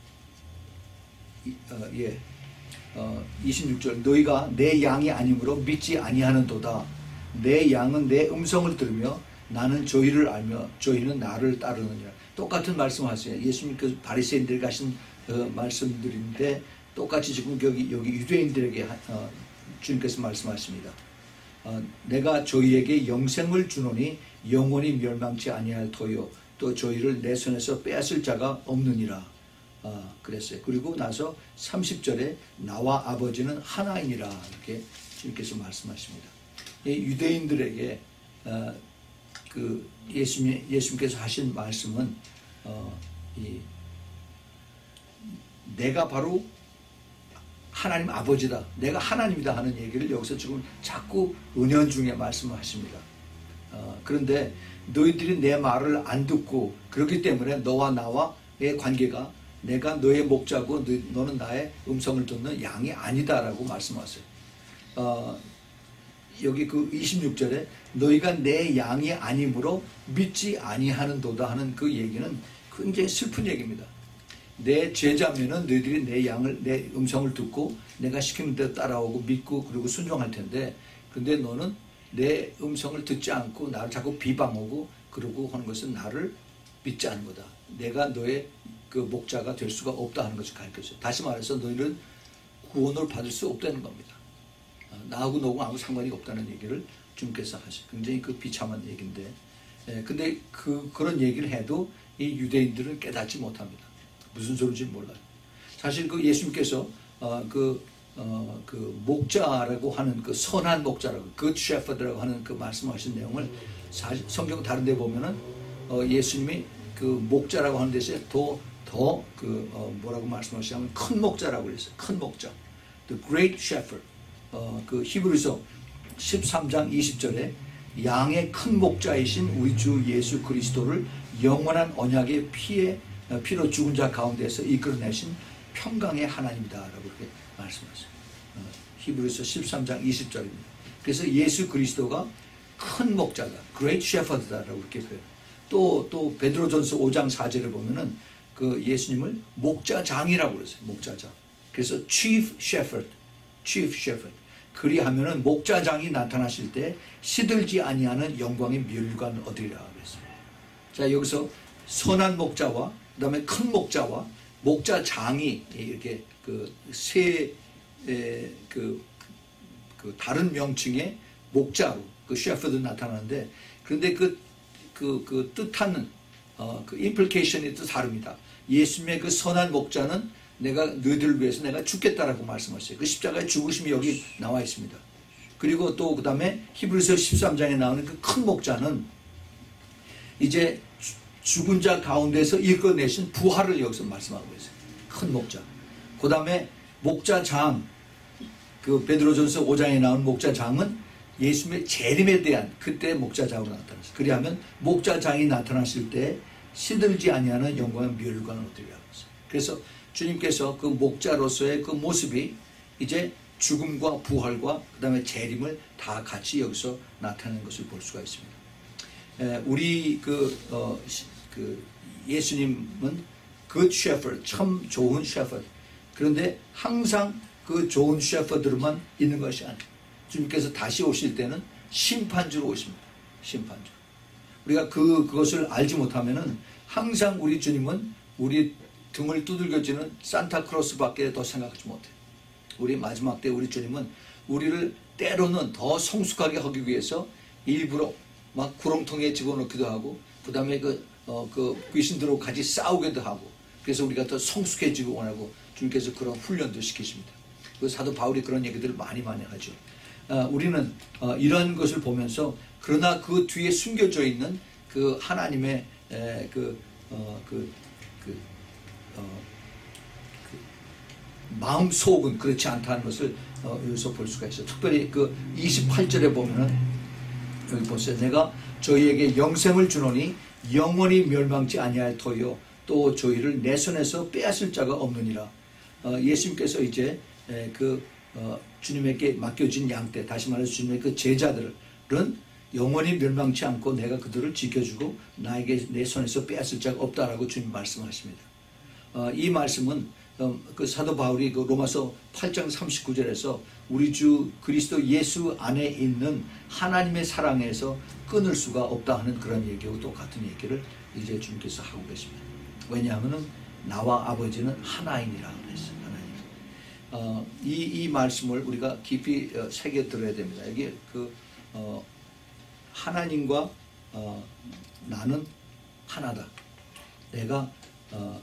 어, 예, 어, 이십육 절, 너희가 내 양이 아니므로 믿지 아니하는도다. 내 양은 내 음성을 들으며 나는 저희를 알며 저희는 나를 따르느니라. 똑같은 말씀하세요. 예수님께서 바리새인들에게 하신 어, 말씀들인데 똑같이 지금 여기 여기 유대인들에게 어, 주님께서 말씀하십니다. 어, 내가 저희에게 영생을 주노니 영원히 멸망치 아니할 터요 또 저희를 내 손에서 빼앗을 자가 없느니라. 어, 그랬어요. 그리고 나서 삼십 절에 나와 아버지는 하나이니라 이렇게 주님께서 말씀하십니다. 이 유대인들에게 어, 그 예수님 예수님께서 하신 말씀은 어, 이 내가 바로 하나님 아버지다, 내가 하나님이다 하는 얘기를 여기서 지금 자꾸 은연중에 말씀을 하십니다. 어, 그런데 너희들이 내 말을 안 듣고 그렇기 때문에 너와 나와의 관계가 내가 너의 목자고 너, 너는 나의 음성을 듣는 양이 아니다라고 말씀하세요. 어, 여기 그 이십육 절에 너희가 내 양이 아니므로 믿지 아니하는도다 하는 그 얘기는 굉장히 슬픈 얘기입니다. 내 제자면은 너희들이 내 양을, 내 음성을 듣고 내가 시키는 대로 따라오고 믿고 그리고 순종할 텐데, 근데 너는 내 음성을 듣지 않고 나를 자꾸 비방하고 그러고 하는 것은 나를 믿지 않는 거다. 내가 너의 그 목자가 될 수가 없다 하는 것을 가르쳐줘요. 다시 말해서 너희는 구원을 받을 수 없다는 겁니다. 나하고 너하고 아무 상관이 없다는 얘기를 주님께서 하시죠. 굉장히 그 비참한 얘기인데, 예, 근데 그, 그런 얘기를 해도 이 유대인들은 깨닫지 못합니다. 무슨 소리인지 몰라요. 사실 그 예수님께서, 어, 그, 어, 그 목자라고 하는 그 선한 목자라고, good shepherd라고 하는 그 말씀하신 내용을 사실 성경 다른 데 보면은, 어, 예수님이 그 목자라고 하는 데서 더, 더 그, 어, 뭐라고 말씀하시냐면 큰 목자라고 그랬어요. 큰 목자. The great shepherd. 어, 그 히브리서 십삼 장 이십 절에 양의 큰 목자이신 우리 주 예수 그리스도를 영원한 언약의 피에, 피로 죽은 자 가운데서 이끌어내신 평강의 하나님이다라고 그렇게 말씀하셨어요. 어, 히브리서 십삼 장 이십 절입니다. 그래서 예수 그리스도가 큰 목자다, great shepherd다라고 이렇게 표현해요. 또, 또 베드로전서 오 장 사 절에 보면은 그 예수님을 목자장이라고 그랬어요. 목자장. 그래서 chief shepherd, chief shepherd. 그리하면은 목자장이 나타나실 때 시들지 아니하는 영광의 멸류관을 얻으리라 그랬습니다. 자, 여기서 선한 목자와 그다음에 큰 목자와 목자장이 이렇게 그세 그, 그 다른 명칭의 목자로 그 셰퍼드 나타나는데, 그런데 그 그 그 뜻하는 어 그 임플리케이션이 또 다릅니다. 예수님의 그 선한 목자는 내가 너희들을 위해서 내가 죽겠다라고 말씀하셨어요. 그 십자가의 죽으심이 여기 나와 있습니다. 그리고 또 그 다음에 히브리서 십삼 장에 나오는 그 큰 목자는 이제 죽은 자 가운데서 이끌어내신 부활을 여기서 말씀하고 있어요. 큰 목자. 그 다음에 목자장, 그 베드로전서 오 장에 나오는 목자장은 예수님의 재림에 대한 그때 목자장으로 나타났어요. 그리하면 목자장이 나타났을 때 시들지 아니하는 영광의 멸관을 얻으리라 했어요. 그래서 주님께서 그 목자로서의 그 모습이 이제 죽음과 부활과 그 다음에 재림을 다 같이 여기서 나타내는 것을 볼 수가 있습니다. 에, 우리 그, 어, 그 예수님은 good shepherd, 참 좋은 shepherd. 그런데 항상 그 좋은 shepherd들만 있는 것이 아니에요. 주님께서 다시 오실 때는 심판주로 오십니다. 심판주. 우리가 그, 그것을 알지 못하면은 항상 우리 주님은 우리 등을 두들겨주는 산타크로스밖에 더 생각하지 못해요. 우리 마지막 때 우리 주님은 우리를 때로는 더 성숙하게 하기 위해서 일부러 막 구렁텅이에 집어넣기도 하고, 그 다음에 그, 어, 그 귀신들하고 같이 싸우기도 하고, 그래서 우리가 더 성숙해지고 원하고 주님께서 그런 훈련도 시키십니다. 그 사도 바울이 그런 얘기들을 많이 많이 하죠. 어, 우리는 어, 이런 것을 보면서 그러나 그 뒤에 숨겨져 있는 그 하나님의 에, 그, 어, 그, 그, 어, 그 마음 속은 그렇지 않다는 것을 어, 여기서 볼 수가 있어요. 특별히 그 이십팔 절에 보면은 여기 보세요. 내가 저희에게 영생을 주노니 영원히 멸망치 아니할 터요 또 저희를 내 손에서 빼앗을 자가 없느니라. 어, 예수님께서 이제 에, 그 어, 주님에게 맡겨진 양떼, 다시 말해서 주님의 그 제자들은 영원히 멸망치 않고 내가 그들을 지켜주고 나에게 내 손에서 빼앗을 자가 없다라고 주님 말씀하십니다. 어, 이 말씀은 어, 그 사도 바울이 그 로마서 팔 장 삼십구 절에서 우리 주 그리스도 예수 안에 있는 하나님의 사랑에서 끊을 수가 없다 하는 그런 얘기하고 똑같은 얘기를 이제 주님께서 하고 계십니다. 왜냐하면 나와 아버지는 하나이니라 그랬어요. 하나님. 어, 이, 이 말씀을 우리가 깊이 어, 새겨 들어야 됩니다. 이게 그 어, 하나님과 어, 나는 하나다. 내가 어,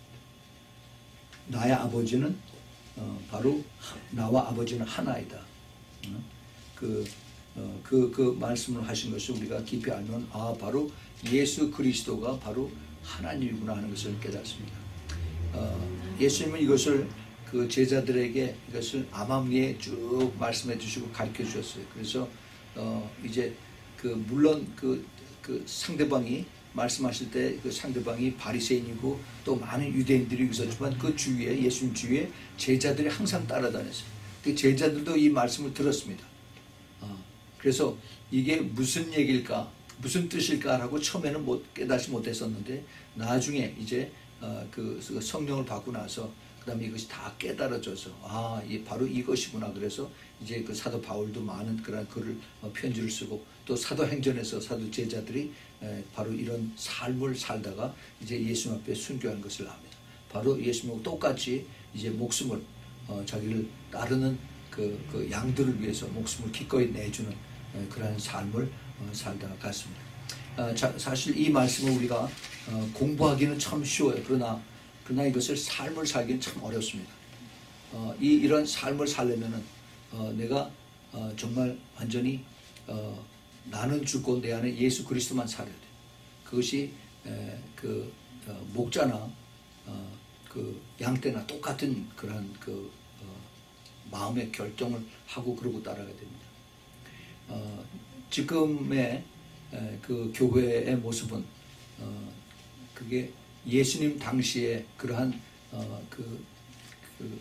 나의 아버지는 어, 바로 나와 아버지는 하나이다. 어? 그 어, 그, 그 말씀을 하신 것을 우리가 깊이 알면 아 바로 예수 그리스도가 바로 하나님이구나 하는 것을 깨닫습니다. 어, 예수님은 이것을 그 제자들에게 이것을 암암리에 쭉 말씀해 주시고 가르쳐 주셨어요. 그래서 어, 이제 그 물론 그, 그 상대방이 말씀하실 때 그 상대방이 바리새인이고 또 많은 유대인들이 있었지만 그 주위에 예수님 주위에 제자들이 항상 따라다녔어요. 그 제자들도 이 말씀을 들었습니다. 어, 그래서 이게 무슨 얘기일까, 무슨 뜻일까라고 처음에는 못 깨닫지 못했었는데 나중에 이제 어, 그 성령을 받고 나서 그 다음에 이것이 다 깨달아져서 아, 이 바로 이것이구나. 그래서 이제 그 사도 바울도 많은 그런 글을 어, 편지를 쓰고 또 사도행전에서 사도 제자들이 에, 바로 이런 삶을 살다가 이제 예수님 앞에 순교한 것을 압니다. 바로 예수님하고 똑같이 이제 목숨을 어, 자기를 따르는 그, 그 양들을 위해서 목숨을 기꺼이 내주는 에, 그러한 삶을 어, 살다가 갔습니다. 어, 자, 사실 이 말씀을 우리가 어, 공부하기는 참 쉬워요. 그러나 그러나 이것을 삶을 살기는 참 어렵습니다. 어, 이 이런 삶을 살려면은 어, 내가 어, 정말 완전히 어, 나는 죽고 내 안에 예수 그리스도만 살아야 돼. 그것이 에, 그 어, 목자나 어, 그 양떼나 똑같은 그런 그 어, 마음의 결정을 하고 그러고 따라가야 됩니다. 어, 지금의 에, 그 교회의 모습은 어, 그게 예수님 당시에 그러한 어, 그, 그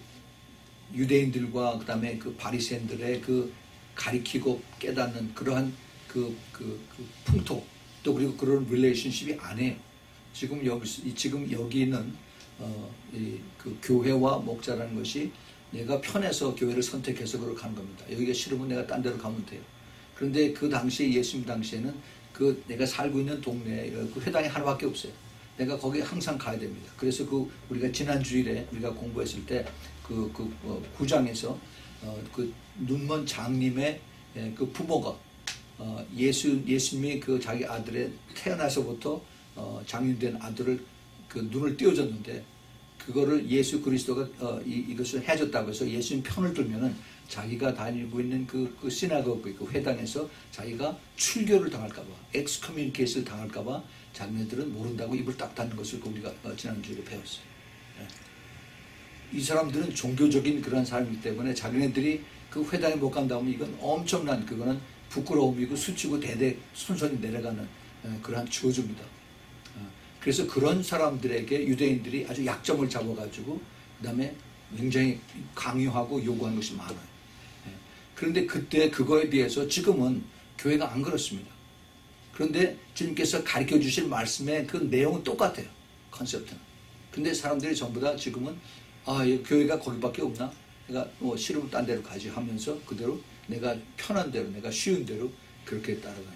유대인들과 그 다음에 그 바리새인들의 그 가리키고 깨닫는 그러한 그, 그, 그 풍토 또 그리고 그런 릴레이션십이 아니에요. 지금 여기 지금 여기는 어, 이, 그 교회와 목자라는 것이 내가 편해서 교회를 선택해서 그렇게 하는 겁니다. 여기가 싫으면 내가 딴 데로 가면 돼요. 그런데 그 당시에 예수님 당시에는 그 내가 살고 있는 동네에 그 회당이 하나밖에 없어요. 내가 거기 항상 가야 됩니다. 그래서 그 우리가 지난 주일에 우리가 공부했을 때 그 그 어, 구장에서 어, 그 눈먼 장님의 예, 그 부모가 어, 예수 예수님이 그 자기 아들의 태어나서부터 어, 장님된 아들을 그 눈을 띄워줬는데 그거를 예수 그리스도가 어, 이, 이것을 해줬다고 해서 예수님 편을 들면은 자기가 다니고 있는 그, 그 시나고그 그 회당에서 자기가 출교를 당할까봐 엑스커뮤니케이션을 당할까봐 자기네들은 모른다고 입을 딱 닫는 것을 우리가 지난주에 배웠어요. 네. 이 사람들은 종교적인 그런 삶이기 때문에 자기네들이 그 회당에 못 간다면 이건 엄청난 그거는 부끄러움이고 수치고 대대 손손이 내려가는 그러한 저주입니다. 그래서 그런 사람들에게 유대인들이 아주 약점을 잡아가지고 그 다음에 굉장히 강요하고 요구하는 것이 많아요. 그런데 그때 그거에 비해서 지금은 교회가 안 그렇습니다. 그런데 주님께서 가르쳐 주실 말씀의 그 내용은 똑같아요. 컨셉트는. 근데 사람들이 전부 다 지금은 아, 교회가 거기밖에 없나? 내가 뭐 싫으면 딴 데로 가지 하면서 그대로 내가 편한 대로 내가 쉬운 대로 그렇게 따라갑니다.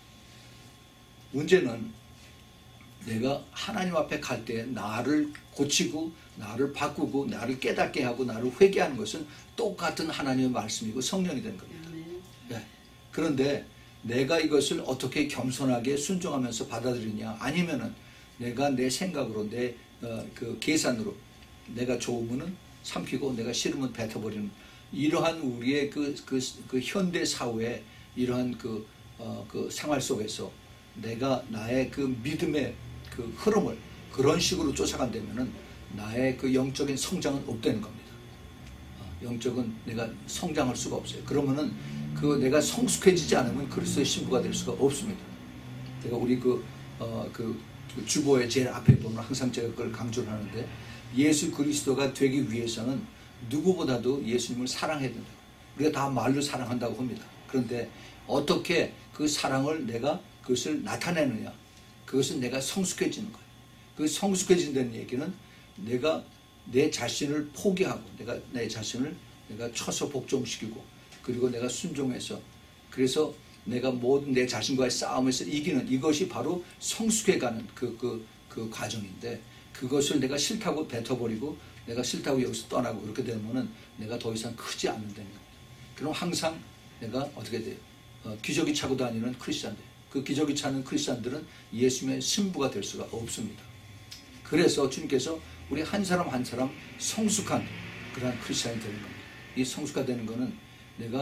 문제는 내가 하나님 앞에 갈 때 나를 고치고 나를 바꾸고 나를 깨닫게 하고 나를 회개하는 것은 똑같은 하나님의 말씀이고 성령이 된 겁니다. 네. 그런데 내가 이것을 어떻게 겸손하게 순종하면서 받아들이냐 아니면은 내가 내 생각으로 내 어, 그 계산으로 내가 좋으면은 삼키고 내가 싫으면 뱉어버리는 이러한 우리의 그, 그, 그 현대 사회의 이러한 그, 어, 그 생활 속에서 내가 나의 그 믿음의 그 흐름을 그런 식으로 쫓아간다면은 나의 그 영적인 성장은 없다는 겁니다. 어, 영적은 내가 성장할 수가 없어요. 그러면은 그 내가 성숙해지지 않으면 그리스도의 신부가 될 수가 없습니다. 제가 우리 그, 어, 그, 그 주보의 제일 앞에 보면 항상 제가 그걸 강조를 하는데 예수 그리스도가 되기 위해서는 누구보다도 예수님을 사랑해야 된다. 우리가 다 말로 사랑한다고 합니다. 그런데 어떻게 그 사랑을 내가 그것을 나타내느냐. 그것은 내가 성숙해지는 거예요. 그 성숙해진다는 얘기는 내가 내 자신을 포기하고 내가 내 자신을 내가 쳐서 복종시키고 그리고 내가 순종해서 그래서 내가 모든 내 자신과의 싸움에서 이기는 이것이 바로 성숙해가는 그, 그, 그 과정인데 그것을 내가 싫다고 뱉어버리고 내가 싫다고 여기서 떠나고 그렇게 되면은 내가 더 이상 크지 않는다는 겁니다. 그럼 항상 내가 어떻게 돼요? 어, 기저귀 차고 다니는 크리스찬들. 그 기저귀 차는 크리스찬들은 예수님의 신부가 될 수가 없습니다. 그래서 주님께서 우리 한 사람 한 사람 성숙한 그러한 크리스찬이 되는 겁니다. 이 성숙화 되는 것은 내가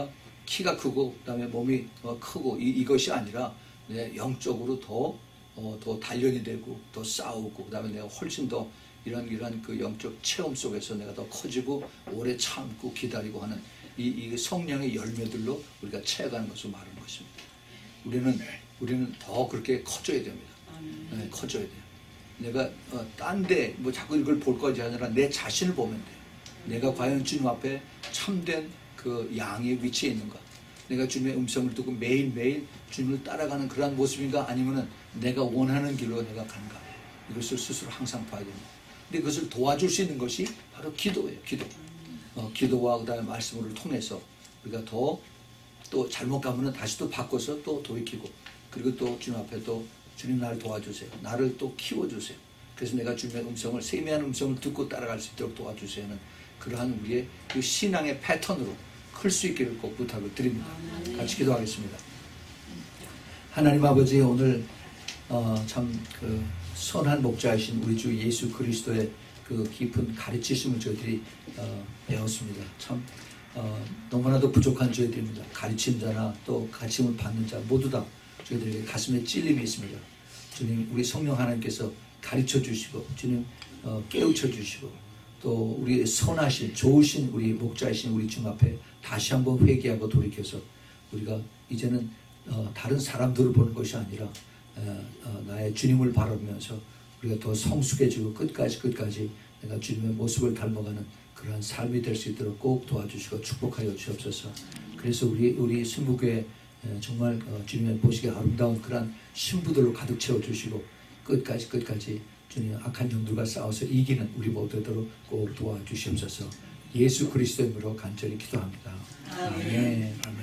키가 크고 그다음에 몸이 어, 크고 이, 이것이 아니라 내 영적으로 더, 어, 더 단련이 되고 더 싸우고 그다음에 내가 훨씬 더 이런 이런 그 영적 체험 속에서 내가 더 커지고 오래 참고 기다리고 하는 이, 이 성령의 열매들로 우리가 채워가는 것을 말하는 것입니다. 우리는 우리는 더 그렇게 커져야 됩니다. 네, 커져야 돼요. 내가 어, 딴 데 뭐 자꾸 이걸 볼 것이 아니라 내 자신을 보면 돼요. 내가 과연 주님 앞에 참된 그 양의 위치에 있는가? 내가 주님의 음성을 듣고 매일매일 주님을 따라가는 그러한 모습인가? 아니면은 내가 원하는 길로 내가 가는가? 이것을 스스로 항상 봐야 됩니다. 근데 그것을 도와줄 수 있는 것이 바로 기도예요. 기도. 어, 기도와 그다음에 말씀을 통해서 우리가 더 또 잘못 가면은 다시 또 바꿔서 또 돌이키고 그리고 또 주님 앞에 또 주님 나를 도와주세요. 나를 또 키워주세요. 그래서 내가 주님의 음성을 세미한 음성을 듣고 따라갈 수 있도록 도와주세요는 그러한 우리의 그 신앙의 패턴으로 클 수 있기를 꼭 부탁을 드립니다. 같이 기도하겠습니다. 하나님 아버지 오늘 어, 참 그 선한 목자이신 우리 주 예수 그리스도의 그 깊은 가르치심을 저희들이 어, 배웠습니다. 참 어, 너무나도 부족한 저희들입니다. 가르친 자나 또 가르침을 받는 자 모두 다 저희들에게 가슴에 찔림이 있습니다. 주님 우리 성령 하나님께서 가르쳐 주시고 주님 어, 깨우쳐 주시고 또 우리 선하신 좋으신 우리 목자이신 우리 주 앞에 다시 한번 회개하고 돌이켜서 우리가 이제는 어, 다른 사람들을 보는 것이 아니라 어, 어, 나의 주님을 바라보면서 우리가 더 성숙해지고 끝까지 끝까지 내가 주님의 모습을 닮아가는 그러한 삶이 될 수 있도록 꼭 도와주시고 축복하여 주옵소서. 그래서 우리 우리 순복교회 정말 주님의 보시기에 아름다운 그러한 신부들로 가득 채워주시고 끝까지 끝까지 주님 악한 영들과 싸워서 이기는 우리 모두들로 꼭 도와주시옵소서. 예수 그리스도의 이름으로 간절히 기도합니다. 아멘. 아멘.